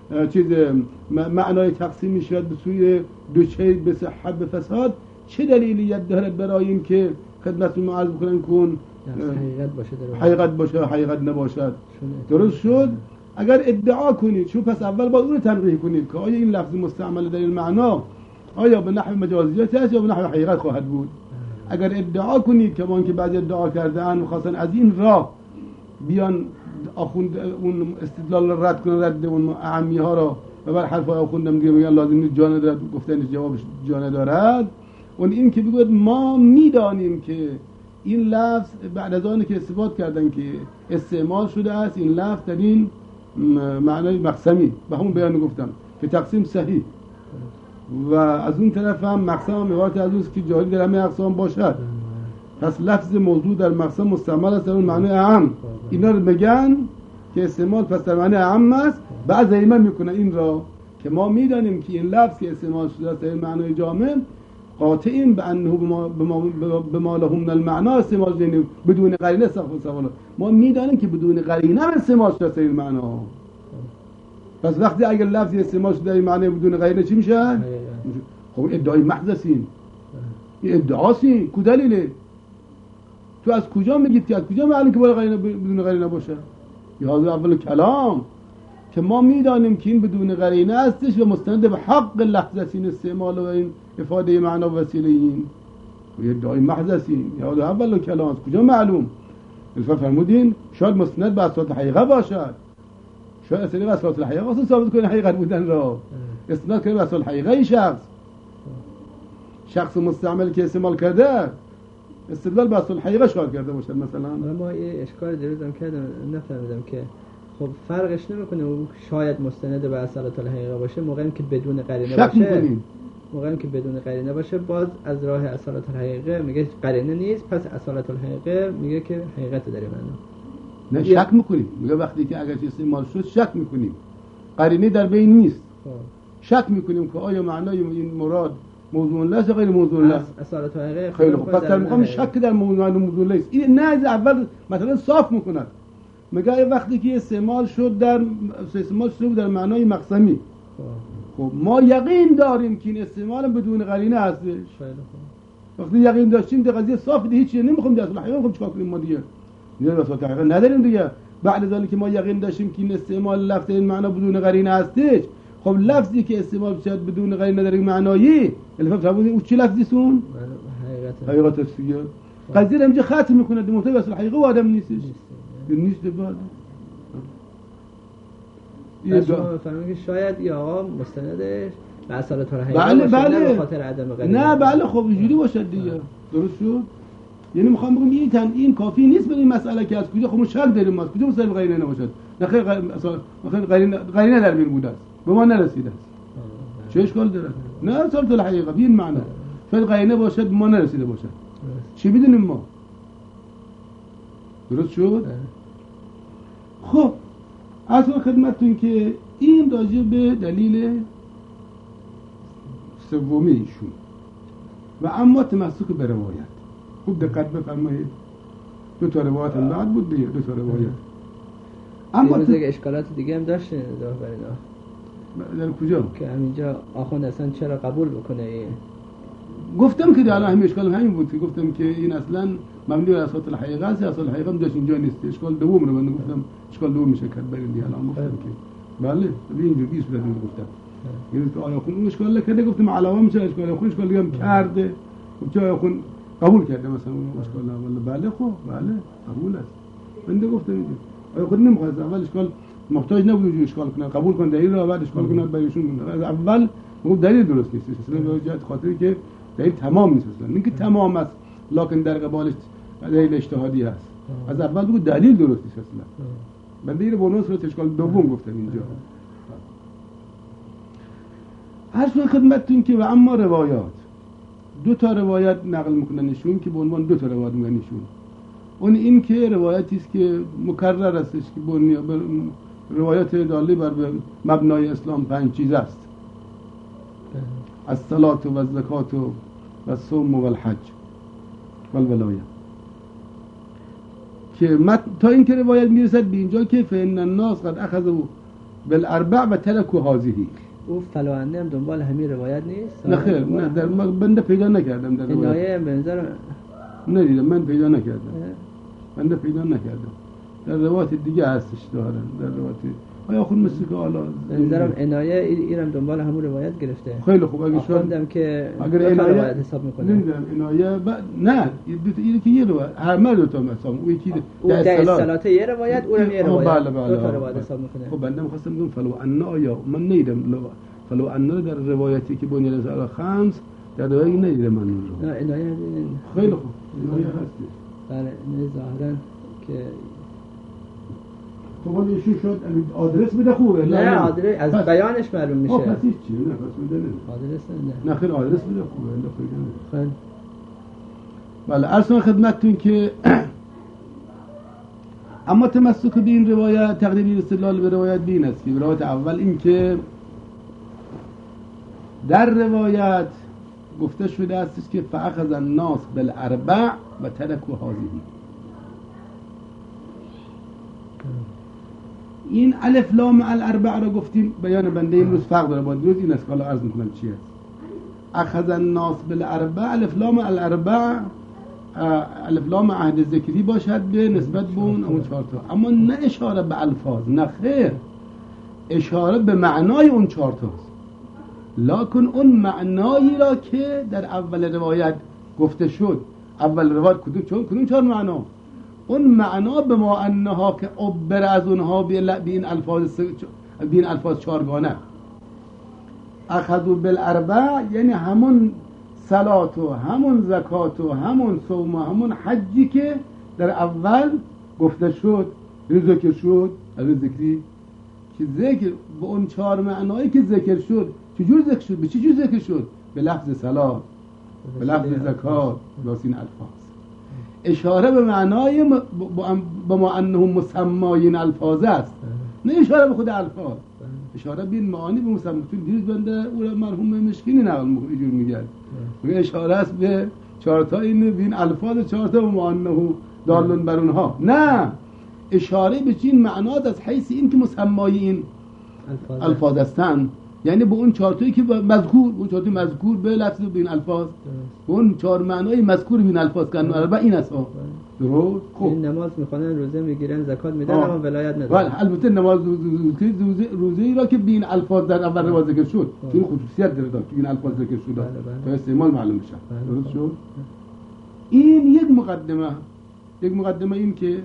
A: معنای تقسیم می شود به سوی دو چیز، به صحت به فساد، چه دلیلیت دارد برای این که خدمت شما عرض بکنن کن حقیقت باشه حقیقت نباشد؟ درست شد. اگر ادعا کنید شو پس اول باید اون رو تنقیح کنید که آیا این لفظ مستعمل در این معنا آیا به نحو مجازیت است یا به نحو حقیقت خواهد بود. اگر ادعا کنید که ما که بعضی ادعا کردن می‌خواستن از این راه بیان آخوند اون استدلال رو رد کنن، رد اون اعمی ها را و بر حرف آخوندم میگن لازم نیست جان دارد، گفتن جوابش جان دارد. اون این که بگوید ما میدانیم که این لفظ بعد از آنی که اثبات کردن که استعمال شده است این لفظ در این معنای مقسمی به همون بیان گفتم که تقسیم صحیح، و از اون طرف هم مقسم هم عبارت از اوست که جاری در همه اقسام باشد. پس لفظ موضوع در مقسم مستعمل است در اون معنای اعم. اینا رو بگن که استعمال پس در معنای اعم است. بعض ائمه میکنن این را که ما میدانیم که این لفظ که استعمال شده است در این معنای جامع قاطعیم به انه به ما له من المعنا استعمال شده بدون قرینه. استغفر ما میدانیم که بدون قرینه استعمال شده است این معنا. پس وقتی اگر لفظی استعمال شده در این معنی بدون قرینه چی میشه؟ خب ادعای محض است. این ادعاسی کو دلیله؟ تو از کجا میگید که از کجا معلومه که قرینه بدون قرینه باشه؟ یا اول کلام که ما میدانیم که این بدون قرینه استش و مستند به حق لفظ است این استعمال و این افاده معنا و وسیله این ادعای محض است. یا اول کلام از کجا معلوم؟ فرمودین شاید مستند به اساس حقیقه باشد، شاید اصلی به اساس الحقیقه اصلا ثابت کنه حقیقت بودن را استناد کنه به اساس الحقیقه. شخص مستعمل که استعمال کرده استدلال به اساس الحقیقه شاید کرده باشد. مثلا
B: ما یه اشکال دیروزم کردم نفهمیدم که خب فرقش نمیکنه شاید مستند به اصالت الحقیقه باشه موقعی که بدون قرینه باشه، موقعی که بدون قرینه باشه باز از راه اصالت الحقیقه میگه قرینه نیست، پس اصالت الحقیقه میگه که حقیقت داره معنا.
A: نه شک میکنیم، میگه وقتی که اگر استعمال شد شک میکنیم قرینه در بین نیست، شک میکنیم که آیا معنای این مراد موضوع له یا غیر موضوع له.
B: اصالت الحقیقه
A: خیلی خوب. پس در مقام شک در موضوع له است. این نه از اول مثلا صاف میکند، میگه وقتی که استعمال شد در معنای مقسمی خب ما یقین داریم که این استعمال بدون قرینه هستش. وقتی یقین داشتیم در قضیه صاف دیگه هیچ نمیخوام در اصل حقیقت چیکار کنیم ما دیگه وسط حقیقت نداریم دیگه. بعد از اینکه ما یقین داشتیم که این استعمال لفظ این معنا بدون قرینه هستش، خب لفظی که استعمال شد بدون قرینه در این معنایی الفاظ فرمودین او چه لفظی سون حقیقت است دیگه. قضیه اینجا ختم میکنه در محتوی اصل حقیقت و آدم نیستش نیست بعد
B: شما بفرمایید که شاید یا آقا مستندش به اصالت الحقیقه
A: بله
B: به خاطر عدم قرینه.
A: نه بله خب اینجوری باشد دیگه. درست شد. یعنی میخوام بگم این کافی نیست به این مسئله که از کجا خب شک داریم ما از کجا مستند قرینه نباشد. نه خیر قرینه در بین بوده است به ما نرسیده است. چه اشکال داره؟ نه اصالت الحقیقه به این معنی شاید قرینه باشد به ما نرسیده باشد. چی بدونیم ما؟ درست شد؟ خب اصلا خدمتتون که این راجع به دلیل سومی ایشون و اما تمسک به روایت. خوب دقت بفرمایید. دو تا روایت بعد بود دیگه، دو تا روایت.
B: اما دیگه اشکالات دیگه هم داشته
A: در کجا؟
B: که همینجا آخوند اصلا چرا قبول بکنه این؟
A: گفتم که الان همین اشکال همین بود که گفتم که این اصلا مبنی بر اساس الحقیقه است، اصل الحقیقه هم جاش اینجا نیست. اشکال دوم رو من گفتم اشکال دوم میشه کرد برای دیگه الان گفتم که بله اینجوری 20 بدون گفتم. یعنی که آیا خون اشکال نکرده گفتم علاوه میشه اشکال خون اشکال دیگه هم کرده. خب چه آیا خون قبول کرده مثلا اون اشکال نه ولی بله خب بله قبول است. من گفتم اینجوری آیا خود نمیخواد اول اشکال محتاج نبود وجود اشکال کنن، قبول کن دلیل رو بعد اشکال کنن برایشون. از اول گفت دلیل درست نیست اصلا، به جهت خاطری که دلیل تمام نیست اصلا، اینکه تمام است لکن در قبالش دلیل اجتهادی هست. از اول بگو دلیل درست نیست اصلا. من دیگه بونوس رو اشکال دوم گفتم اینجا. هر شو خدمتتون که و اما روایات، دو تا روایت نقل میکننشون که به عنوان دو تا روایت میگنشون. اون این که روایتی است که مکرر استش که روایت دالی بر مبنای اسلام 5 چیز است: الصلاة و الزکات و الصوم و الحج و الولایه، که تا این که روایت میرسد به اینجا که فإن الناس قد اخذوا بالاربع و تركوا هذه.
B: او فلوانده هم دنبال همین روایت نیست؟
A: نه خیر، نه در بنده پیدا نکردم در روایت.
B: اینایه به نظر
A: ندیدم، من پیدا نکردم. بنده پیدا نکردم. در روایت دیگه هستش دارن، در روایت آیا خود مثل که حالا
B: به نظرم عنایه ایرم دنبال همون روایت گرفته.
A: خیلی خوب. اگه شد
B: خوندم که
A: اگر
B: عنایه حساب میکنه.
A: نمیدونم عنایه نه این که یه روایت هر مرد تا مثلا او یکی
B: در اصطلاحات یه روایت اونم یه روایت.
A: بله بله.
B: دو تا روایت حساب میکنه.
A: خب بنده می‌خواستم بگم فلو ان آیا من نیدم فلو ان در روایتی که بنی رسال خمس در روایت نیدم من اون رو.
B: نه عنایه
A: خیلی خوب. عنایه هست.
B: بله نه ظاهرا که
A: خب ایشون شد آدرس بده خوبه.
B: نه آدرس از بیانش معلوم میشه.
A: خب پس چی؟ نه پس بده نه.
B: آدرس
A: نه خیر آدرس بده خوبه. الا
B: خیلی.
A: بله عرض خدمتتون که اما تمسک به این روایت تقریبی استدلال به روایت بین است که روایت اول این که در روایت گفته شده است که فاخذ الناس بالاربع و تركوا هذه. این الف لام الاربع رو گفتیم بیان بنده امروز فرق داره با دیروز. این است که حالا عرض میکنم چی است. اخذ الناس بالاربع، الف لام الاربع الف لام عهد ذکری باشد به نسبت به اون 4 تا، اما نه اشاره به الفاظ، نه خیر، اشاره به معنای اون 4 تاست. لکن اون معنایی را که در اول روایت گفته شد، اول روایت کدوم 4 معنا، اون معنا به ما انها که عبر از اونها به این الفاظ 4 گانه. اخذوا بالاربع یعنی همون صلات و همون زکات و همون صوم و همون حجی که در اول گفته شد، ذکر شد، از ذکری که ذکر به اون 4 معنایی که ذکر شد. چجور ذکر شد؟ به چه جور ذکر شد؟ به لفظ صلات، به لفظ زکات، لاسین الفاظ. اشاره به معنای با ما انهم مسمایین الفاظ است، نه اشاره به خود الفاظ. اشاره به این معانی به مسمى. چون دیروز بنده او مرحوم مشکینی نقل میکنه اینجور میگه اشاره است به 4 تا این بین الفاظ 4 تا و ما انه دالون بر اونها. نه، اشاره به چین معنات از حیث این که مسمای این الفاظ هستند، یعنی به اون 4 تایی که مذکور، اون 4 تا مذکور به لفظ به این الفاظ، به اون 4 معنای مذکور به این الفاظ کردن. البته این است درست. خب
B: این نماز میخونن، روزه میگیرن، زکات میدن، اما ولایت ندارن.
A: بله البته نماز روزه را که به این الفاظ در اول روایت ذکر شد، این خصوصیت داره که این الفاظ ذکر شد تا استعمال معلوم بشه. درست شد. این یک مقدمه این که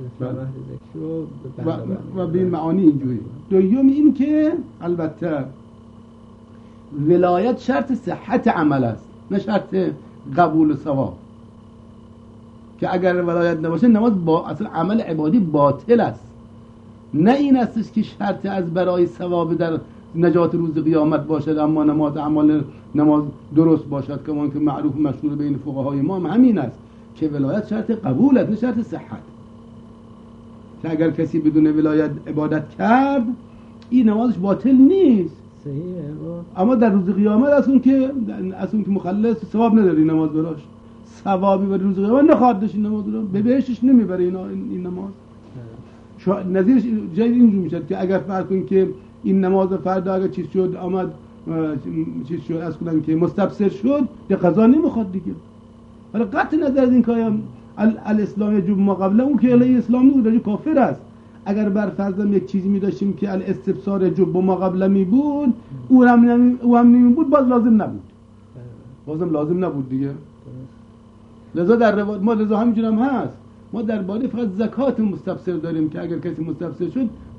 A: و به این معانی اینجوری. دوم این که البته ولایت شرط صحت عمل است، نه شرط قبول و ثواب. که اگر ولایت نباشه نماز اصلا عمل عبادی باطل است. نه این استش که شرط از برای ثواب در نجات روز قیامت باشد، اما نماز درست باشد که معروف مشهور بین فقهای ما همین است که ولایت شرط قبول است، نه شرط صحت. که اگر کسی بدون ولایت عبادت کرد این نمازش باطل نیست،
B: صحیحه،
A: اما در روز قیامت از اون که مخلص ثواب نداره این نماز براش، ثوابی برای روز قیامت نخواهد داشت این نماز رو، به بهشتش نمیبره این نماز. نظیرش جای اینجور میشد که اگر فرض کنیم که این نماز فردا اگر چیز شد آمد چیز شد از کنم که مستبصر شد یا قضا نمیخواد دیگه. حالا قطع نظر از این که الاسلام یجب ما قبله، اون که علیه اسلام نیست، رجوع کافر است. اگر بر فرضم یک چیزی می داشتیم که الاستبصار یجب ما قبله می بود، او هم نمی بود، باز لازم نبود، بازم لازم نبود دیگه. لذا در روایت ما لذا همینجور هم هست، ما درباره فقط زکات مستبصر داریم که اگر کسی مستبصر شد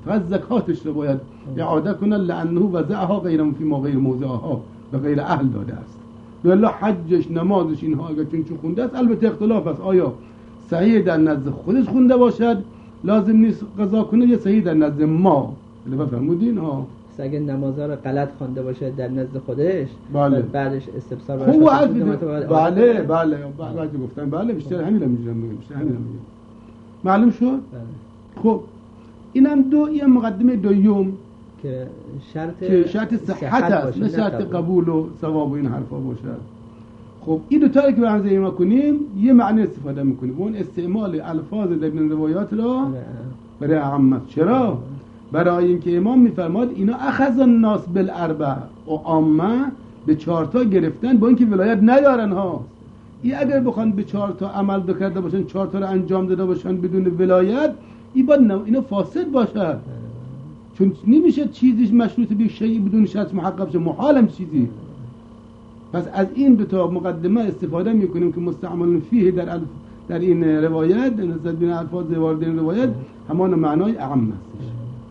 A: فقط زکاتش رو باید اعاده کنن، لانه وضعها غیر فی ما غیر موضعها، به غیر اهل داده است. والله حجش، نمازش، اینها اگر چون خونده است، البته اختلاف است آیا صحیح در نزد خودش خونده باشد لازم نیست قضا کنه یا صحیح در نزد ما. بفرمودین
B: اگه نمازها رو غلط خوانده باشه در نزد خودش،
A: بله،
B: بعدش استفسار
A: باشه، بله
B: بعد
A: گفتن بله، بیشتر همین میگم، بیشتر همین میگم. معلوم شد؟
B: بله.
A: خب اینم یه مقدمه دوم
B: که شرط
A: صحت است، نه شرط قبول و ثواب و این حرفا باشد. خب این دو تا که به هم زیما کنیم یه معنی استفاده میکنیم، اون استعمال الفاظ در این روایات را برای عامت. چرا؟ برای اینکه امام میفرماد اینا اخذ الناس بالاربع و عامه به 4 تا گرفتن با اینکه ولایت ندارن ها. این اگر بخوان به 4 تا عمل بکرده باشن، 4 تا رو انجام داده باشن بدون ولایت، این باید اینا فاسد باشه، چون نمیشه چیزیش مشروط به شیء بدون شرط محقق شه، محالم چیزی. پس از این دو تا مقدمه استفاده میکنیم که مستعمل فیه در این روایت، نسبت بین الفاظ وارد این روایت همان معنای اعم است.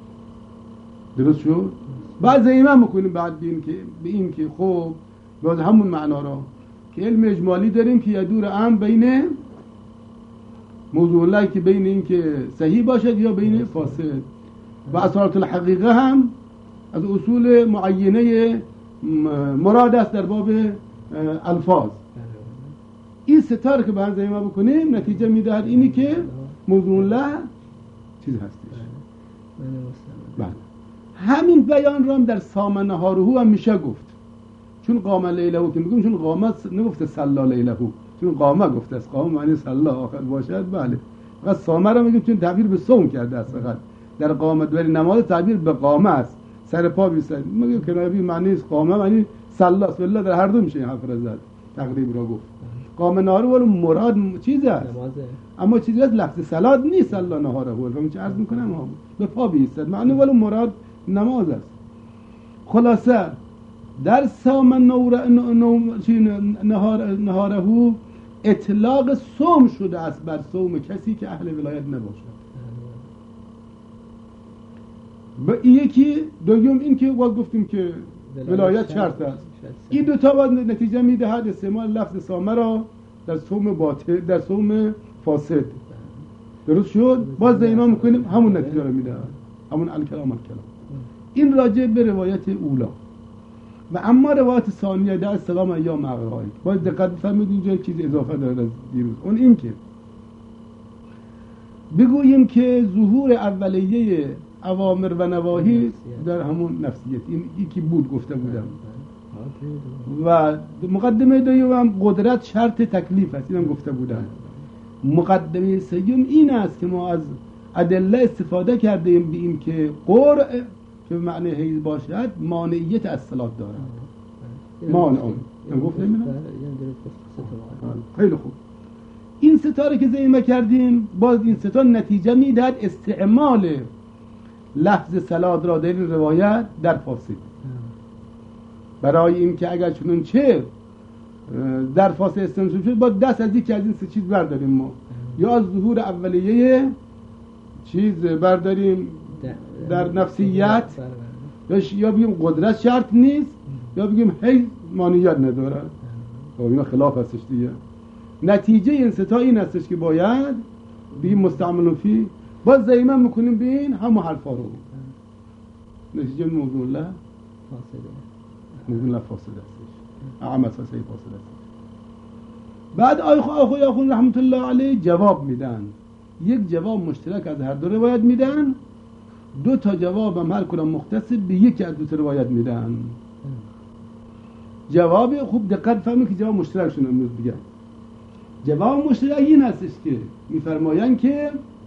A: درست شد؟ بعد زیمه میکنیم بعد به این که خب باز همون معنا را که علم اجمالی داریم که یدور اعم بین موضوع الله، که بین این که صحیح باشد یا بین فاسد. و اصالت الحقیقه هم از اصول معینه مراد است در باب الفاظ. این ستاره که به هم زیمه بکنیم نتیجه میدهد اینی که موضوع الله چیز هستش. بله. همین بیان را هم در سام نهاره هم میشه گفت، چون قام لیله که میگم، چون قامت نگفته صلا لیله، چون قامه گفته است، قام معنی صلا آخر باشد. بله. و سام را میگم چون تعبیر به صوم کرده است، فقط در قامت ولی نماز تعبیر به قامه است، سر پا بیستد. میگم که نبی معنی قامه معنی صلا است، والله در هر دو میشه این حرف را زد، تقریب را گفت. قام نهاره ولی مراد چیز است، اما چیزی از لفظ صلات نیست. صلا نهاره ولی چه عرض میکنم به پا بیستد، معنی ولی مراد نماز است. خلاصه در سام نهاره اطلاق صوم شده است بر صوم کسی که اهل ولایت نباشد. یکی دوم این که گفتیم که ولایت شرط است. این دو تا باز نتیجه میدهد استعمال لفظ سامه را در صوم باطل، در صوم فاسد. درست شد؟ باز دینا میکنیم همون نتیجه را میدهد، همون الکلام. این راجع به روایت اولا. و اما روایت ثانیه در سلام ایام عقرایی باید دقت بفرمایید، اینجا چیز اضافه داره از دیروز. اون این که بگوییم که ظهور اولیه اوامر و نواهی در همون نفسیت، این یکی بود گفته بودم. و مقدمه دوم قدرت شرط تکلیف است، اینم گفته بودم. مقدمه سوم این است که ما از ادله استفاده کردیم به این که قرء که به معنی حیض باشد مانعیت از صلات دارد. مانع گفتم خیلی خوب. این ستاره که زیمه کردیم، باز این ستاره نتیجه میدهد استعمال لفظ صلات را در این روایت در فاسد، برای این که اگر چنون چه در فاسد استعمال شد با دست از یکی از این سه چیز برداریم ما، یا از ظهور اولیه چیز برداریم در نفسیت، یا بگیم قدرت شرط نیست، یا بگیم هی مانعیت نداره. خب اینا خلاف هستش دیگه. نتیجه این ستا این هستش که باید بگیم مستعمل فی، باز زیمه میکنیم به این همه حرفا رو. نتیجه موضوع الله موضوع الله فاسد هستش، اعم اساسی فاسد هستش. بعد آخوی رحمت الله علیه جواب میدن، یک جواب مشترک از هر دو روایت میدن، دو تا جواب هم هر کدام مختص به یکی از دو تا روایت میدن. جواب خوب دقت فهمید که جواب مشترکشون امروز بگم. جواب مشترک این هستش که میفرمایند که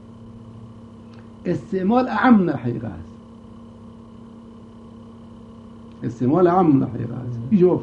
A: استعمال اعم حقیقه است، استعمال اعم حقیقه است. این جواب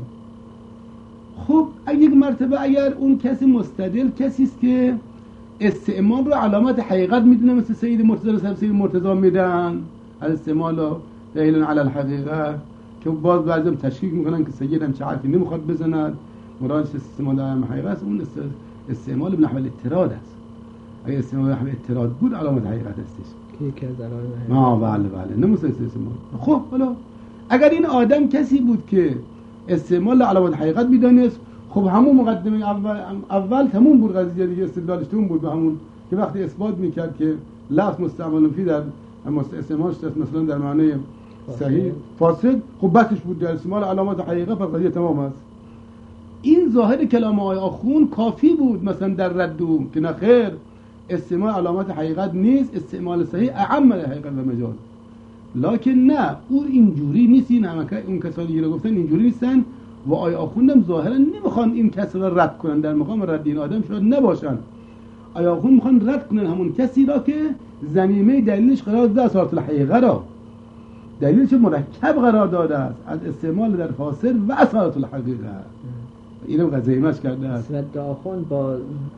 A: خب یک مرتبه اگر اون کسی مستدل کسی است که استعمال رو علامت حقیقت میدونه، مثل سید مرتضی صاحب سید مرتضی میدن الاستعمال دلیل علی الحقیقه، که باز بعضیم تشکیک میکنن که سید هم چه حرفی نمیخواد بزند، مرادش استعمال علامت حقیقت است. اون استعمال به نحو الاعتراض است. اگه استعمال به نحو اعتراض بود علامت حقیقت استش.
B: یکی از علائم
A: بله نموسه استعمال. خب حالا اگر این آدم کسی بود که استعمال علامات حقیقت میدانست، خب همون مقدمه اول تموم بود قضیه دیگه، استدلالش تموم بود به همون که وقتی اثبات میکرد که لفظ مستعمل فی در استعمالش مثلا در معنی صحیح فاسد، خب بحثش بود در استعمال علامات حقیقت، پس قضیه تمام است. این ظاهر کلام آقای آخوند کافی بود مثلا در رد او که نه خیر، استعمال علامات حقیقت نیست، استعمال صحیح اعم حقیقت و مجاز. لکن نه، او اینجوری نیست، این اون کسانی که گفتن اینجوری نیستن و آقای آخوندم ظاهرا نمیخوان این کس را رد کنن، در مقام رد این آدم شاید نباشن. آقای آخوند میخوان رد کنن همون کسی را که ضمیمه دلیلش قرار داده اسارت الحقیقه را، دلیلش مرکب قرار داده است از استعمال در فاسد و اسارت الحقیقه، اینو قضیه‌اش کرده است.
B: رد آخوند با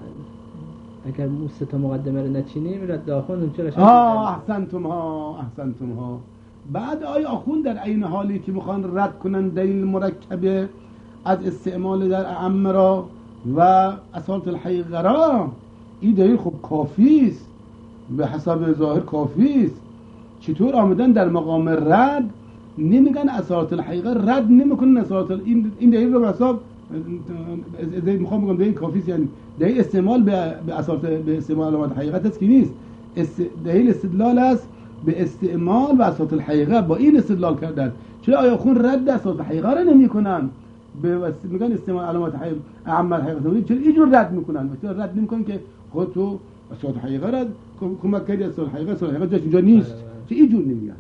B: اگر مو سه تا مقدمه رو نچینیم رد آخوند اون چرا
A: احسنتم ها. بعد آقای آخوند در عین حالی که میخوان رد کنن دلیل مرکب از استعمال در اعم را و اسارت الحقیقه را، این دلیل خب کافی است، به حسب ظاهر کافی است. چطور آمدن در مقام رد نمیگن اسارت الحقیقه رد نمیکنن، اسارت این دلیل رو به حساب میخوام بگم دلیل کافی است، یعنی دلیل استعمال به اسارت به استعمال علامات حقیقت است که نیست، دلیل استدلال است به استعمال و اسارت الحقیقه، با این استدلال کردن. چرا آیا خون رد اسارت الحقیقه را نمیکنن؟ میگن استعمال علامات حقیقت اعم الحقیقت، چرا اینجور رد میکنن؟ چرا رد نمیکنن که خود تو اسارت الحقیقه را کمک کردی، اسارت الحقیقه جاش اینجا نیست، چه اینجور نمیگن؟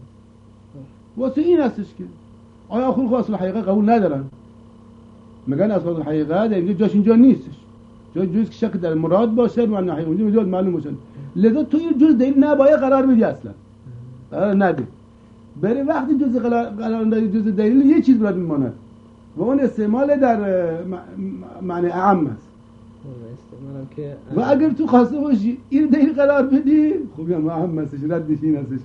A: واسه این هستش که آیا خود اسارت الحقیقه قبول ندارن، میگن اسارت الحقیقه در اینجا جاش اینجا نیستش، جایی که شک در مراد باشه و نه اونجا معلوم باشه، لذا تو این جز دلیل نباید قرار بدی، اصلا قرار نده. بره وقتی جز قرار ندی جز دلیل یه چیز برات میمونه و اون استعمال در معنی اعم است. و اگر تو خواسته باشی این دلیل قرار بدی، خب یا اعم استش، رد نشین استش.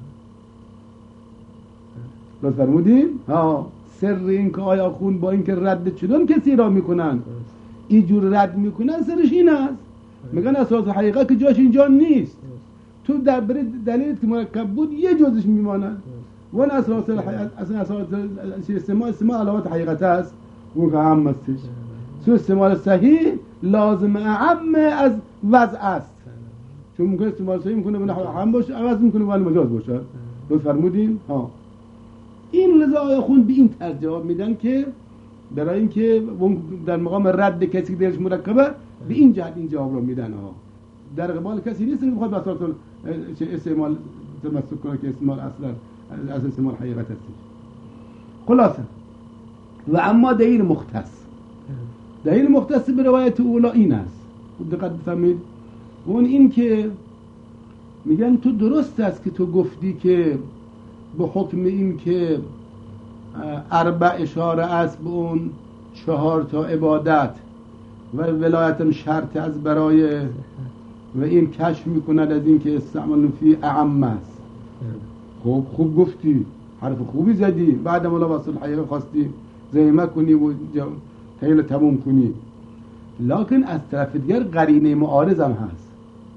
A: لطف فرمودین؟ سر این که آیا خون با اینکه رد چنان کسی را میکنن اینجور رد میکنن، سرش این است، میگن اساس حقیقت که جاش اینجا نیست، تو در دلیلت که مرکب بود یه جزش میماند و اون اساس استعمال علامات حقیقت است، اون که اعم استش. سو استعمال صحیح لازم اعم از وضع است، چون ممکن استعمال صحیح میکنه به نحو اعم باشه، عوض میکنه به مجاز باشه. لطف فرمودین؟ این لذا خون به این طرز جواب میدن که برای اینکه در مقام رد کسی که دلش مرکبه به این جهت این جواب رو میدن در قبال کسی نیست که بخواد به اساس استعمال تمسک کنه که استعمال اصلا از استعمال حقیقت است. خلاصه و اما دلیل مختص به روایت اولا این است، دقت بفرمایید، اون این که میگن تو درست است که تو گفتی که به حکم این که اربع اشاره است به اون 4 تا عبادت و ولایتم شرط از برای و این کشف میکند از این که استعمال فی اعم است. خب خوب گفتی، حرف خوبی زدی، بعد مولا وصل حقیقه خواستی زیمه کنی و تیل تموم کنی، لکن از طرف دیگر قرینه معارض هم هست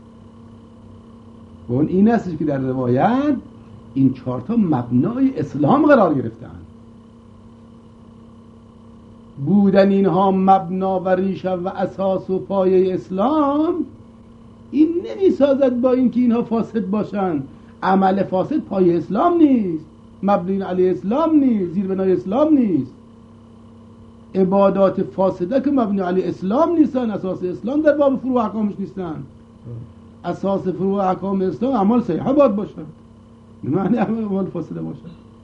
A: و اون این است که در روایت این 4 تا مبنای اسلام قرار گرفتن. بودن اینها مبنا و ریشه و اساس و پایه اسلام، این نمی سازد با اینکه اینها فاسد باشن. عمل فاسد پایه اسلام نیست، مبنی علی اسلام نیست، زیر بنای اسلام نیست. عبادات فاسده که مبنی علی اسلام نیستن، اساس اسلام در باب فروع احکامش نیستن. اساس فروع احکام اسلام اعمال صحیحه باید باشن، معنی اعمال فاسده باشن.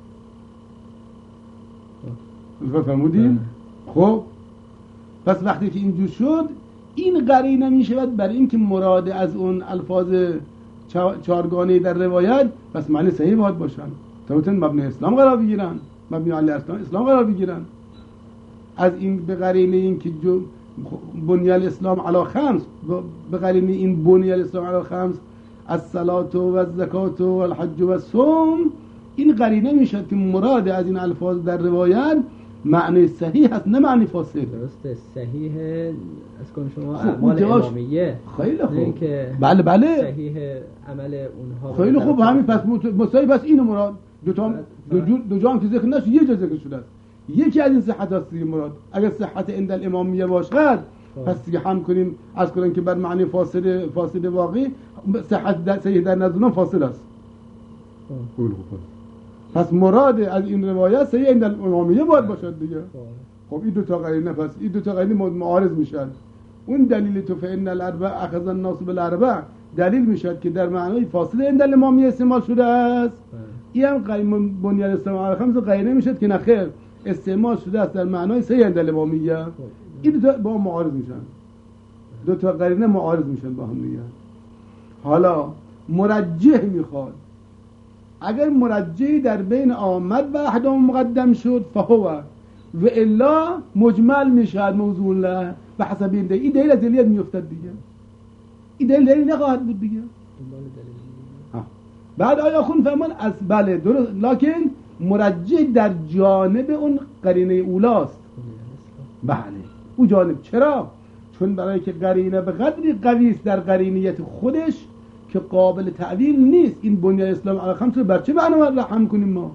A: فرمودین؟ خب پس وقتی که اینجور شد، این قرینه می شود برای اینکه مراد از اون الفاظ 4گانه در روایت پس معنی صحیح باید باشن، تا بتونن مبنی اسلام قرار بگیرن، مبنی علی اسلام قرار بگیرن. از این به قرینه این که بنی الاسلام علی 5، به قرینه این بنی الاسلام علی 5 الصلاة و الزکات و الحج و الصوم، این قرینه میشد که مراد از این الفاظ در روایت
E: معنی صحیح هست نه معنی فاسد.
B: درسته صحیح از کن شما
E: خب،
B: اعمال
E: جواش
B: امامیه
E: خیلی
B: نه
E: خوب.
B: اینکه
E: بله بله
B: صحیح عمل اونها
E: خیلی خوب. همین پس مسایی پس اینو مراد دو جام که ذکر نشد یه جا ذکر شده است. یکی از این صحت هست دیگه مراد. اگر صحت عند الامامیه باشد پس دیگه هم کنیم از کنیم که بر معنی فاصله واقعی صحت صحیح در نزد اونها فاصله است. خیلی خوب. پس مراد از این روایت صحیح عند الامامیه باید باشد دیگه. خب این دو تا قرینه پس این دو تا قرینه معارض میشن. اون دلیل تو فإن الاربع اخذ الناس بالاربع دلیل میشد که در معنای فاصله عند الامامیه استعمال شده است. این هم بنیان الاسلام علی خمس قرینه میشد که نخیر استعمال شده است در معنای صحیح عند الامامیه. این دو تا با معارض میشن. دو تا قرینه معارض میشن با هم دیگه. حالا مرجح میخواد. اگر مرجحی در بین آمد و احدام مقدم شد فهو و الا مجمل میشد موضوع له به حسب این دلیل از دلیل میافتد دیگه. این دلیل نخواهد بود دیگه. بعد آیا خون فرمان از بله درست لکن مرجح در جانب اون قرینه اولاست. بله اون جانب چرا؟ چون برای که قرینه به قدری قوی است در قرینیت خودش که قابل تعویل نیست. این بنیان اسلام علی خمس رو بر چه معنا رحم کنیم ما؟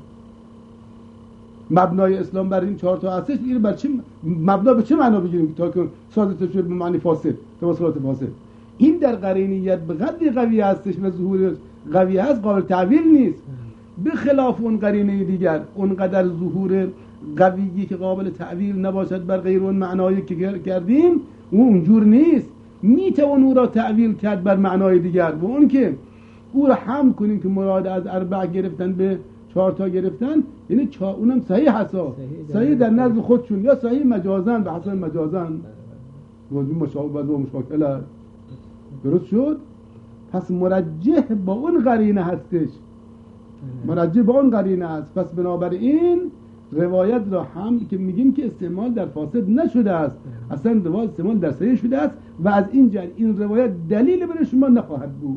E: مبنای اسلام بر این 4 تا هستش. این بر چه مبنا به چه معنا بگیریم تا که صادق شد به معنی فاسد توسط فاسد؟ این در قرینیت به قدری قوی هستش و ظهور قوی هست قابل تعویل نیست. به خلاف اون قرینه دیگر اونقدر ظهور قویی که قابل تعویل نباشد بر غیر اون معنایی که کردیم و اونجور نیست. میتوان او را تعویل کرد بر معنای دیگر و اون که او را هم کنیم که مراد از 4 گرفتن به 4 تا گرفتن یعنی اونم صحیح هست. صحیح در نزد خودشون یا صحیح مجازن به حسب مجازن موضوع مشابه و مشاکله. درست شد؟ پس مرجح با اون قرینه هستش. مرجح با اون قرینه است. پس بنابراین روایت را هم که میگیم که استعمال در فاسد نشده است اصلا روایت استعمال در صحیح شده است و از این جهت این روایت دلیل برای شما نخواهد بود.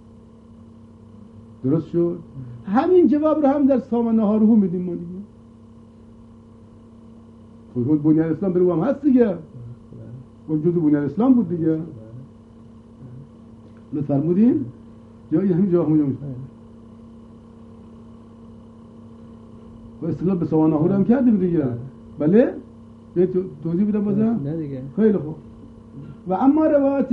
E: درست شد؟ همین جواب رو هم در سامانه ها رو میدیم ما دیگه. خود بنیان اسلام برو هم هست دیگه. وجود بنیان اسلام بود دیگه. لطف فرمودین؟ جایی همین جا همون و استقلال به سامانه ها رو هم کردیم دیگه. بله؟ به توضیح بدم بازم؟
B: نه دیگه.
E: خیلی خوب. و اما روایت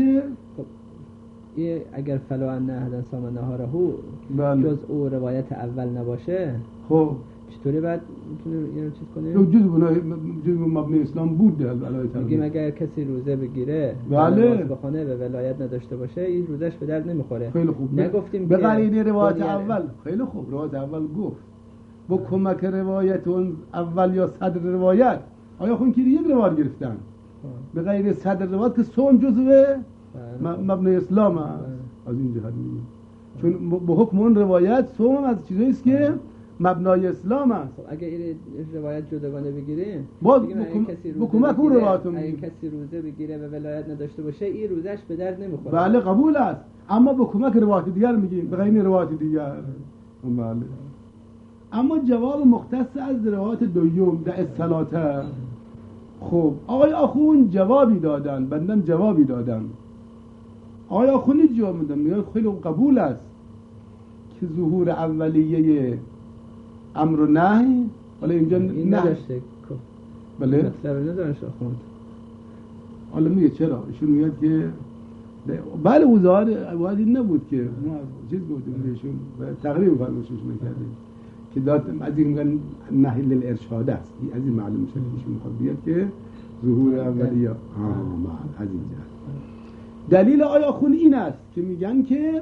B: اگر فلو ان احدا سام نهارهو جز او روایت اول نباشه
E: خب
B: چطوری بعد میتونه اینو چیز کنه؟
E: جز مبنی اسلام بود علایت
B: میگیم اگر کسی روزه بگیره
E: بله
B: بخونه و ولایت نداشته باشه این روزش به درد نمیخوره.
E: خیلی خوب.
B: نگفتیم
E: به قرینه روایت اول. خیلی خوب. روایت اول گفت با کمک روایت اون اول یا صدر روایت آیا خون که یک روایت گرفتن به غیر صدر روایت که صوم جزء مبنی اسلام است. از این جهت میگیم چون به حکم اون روایت صوم از چیزایی است که مبنای اسلام است.
B: اگر این روایت جداگانه بگیریم
E: باز با کمک اون روایت
B: اگه کسی روزه بگیره و ولایت نداشته باشه این روزش به درد نمیخوره.
E: بله قبول است اما با کمک روایت دیگر میگیم به غیر روایت دیگر. بله اما جواب مختص از روایت دوم در الصلاه. خب آقای آخون جوابی دادن بندم جوابی دادن. آقای آخونی جواب میدن میگن خیلی قبول است که ظهور اولیه امر و نهی حالا اینجا
B: این نداشته
E: بله
B: مطلب نداشت آخوند.
E: حالا میگه چرا ایشون میگه که بله وزار این نبود که ما چیز گفتیم بهشون تقریبا فرمایششون کردیم که داد از این میگن نهی للارشاد است. از این معلوم شد ایشون میخواد بیاد که ظهور اولیه از این جهت. دلیل آیا خون این است که میگن که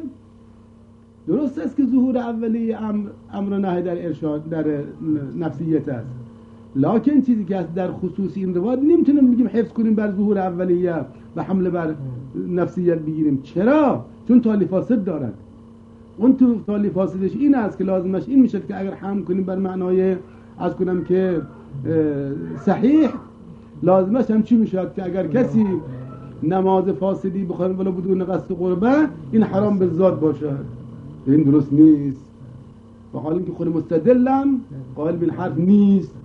E: درست است که ظهور اولیه امر و نهی در ارشاد در نفسیت است لکن چیزی که در خصوص این روایت نمیتونیم بگیم حفظ کنیم بر ظهور اولیه و حمله بر نفسیت بگیریم. چرا؟ چون تالی فاسد دارد. اون تو تالی فاسدش این است که لازمش این میشه که اگر حمل کنیم بر معنای از کنم که صحیح لازمش هم چی میشه که اگر کسی نماز فاسدی بخوره ولی بدون قصد قربه این حرام به ذات باشه. این درست نیست. و حالا اینکه خود مستدلم قائل به حرف نیست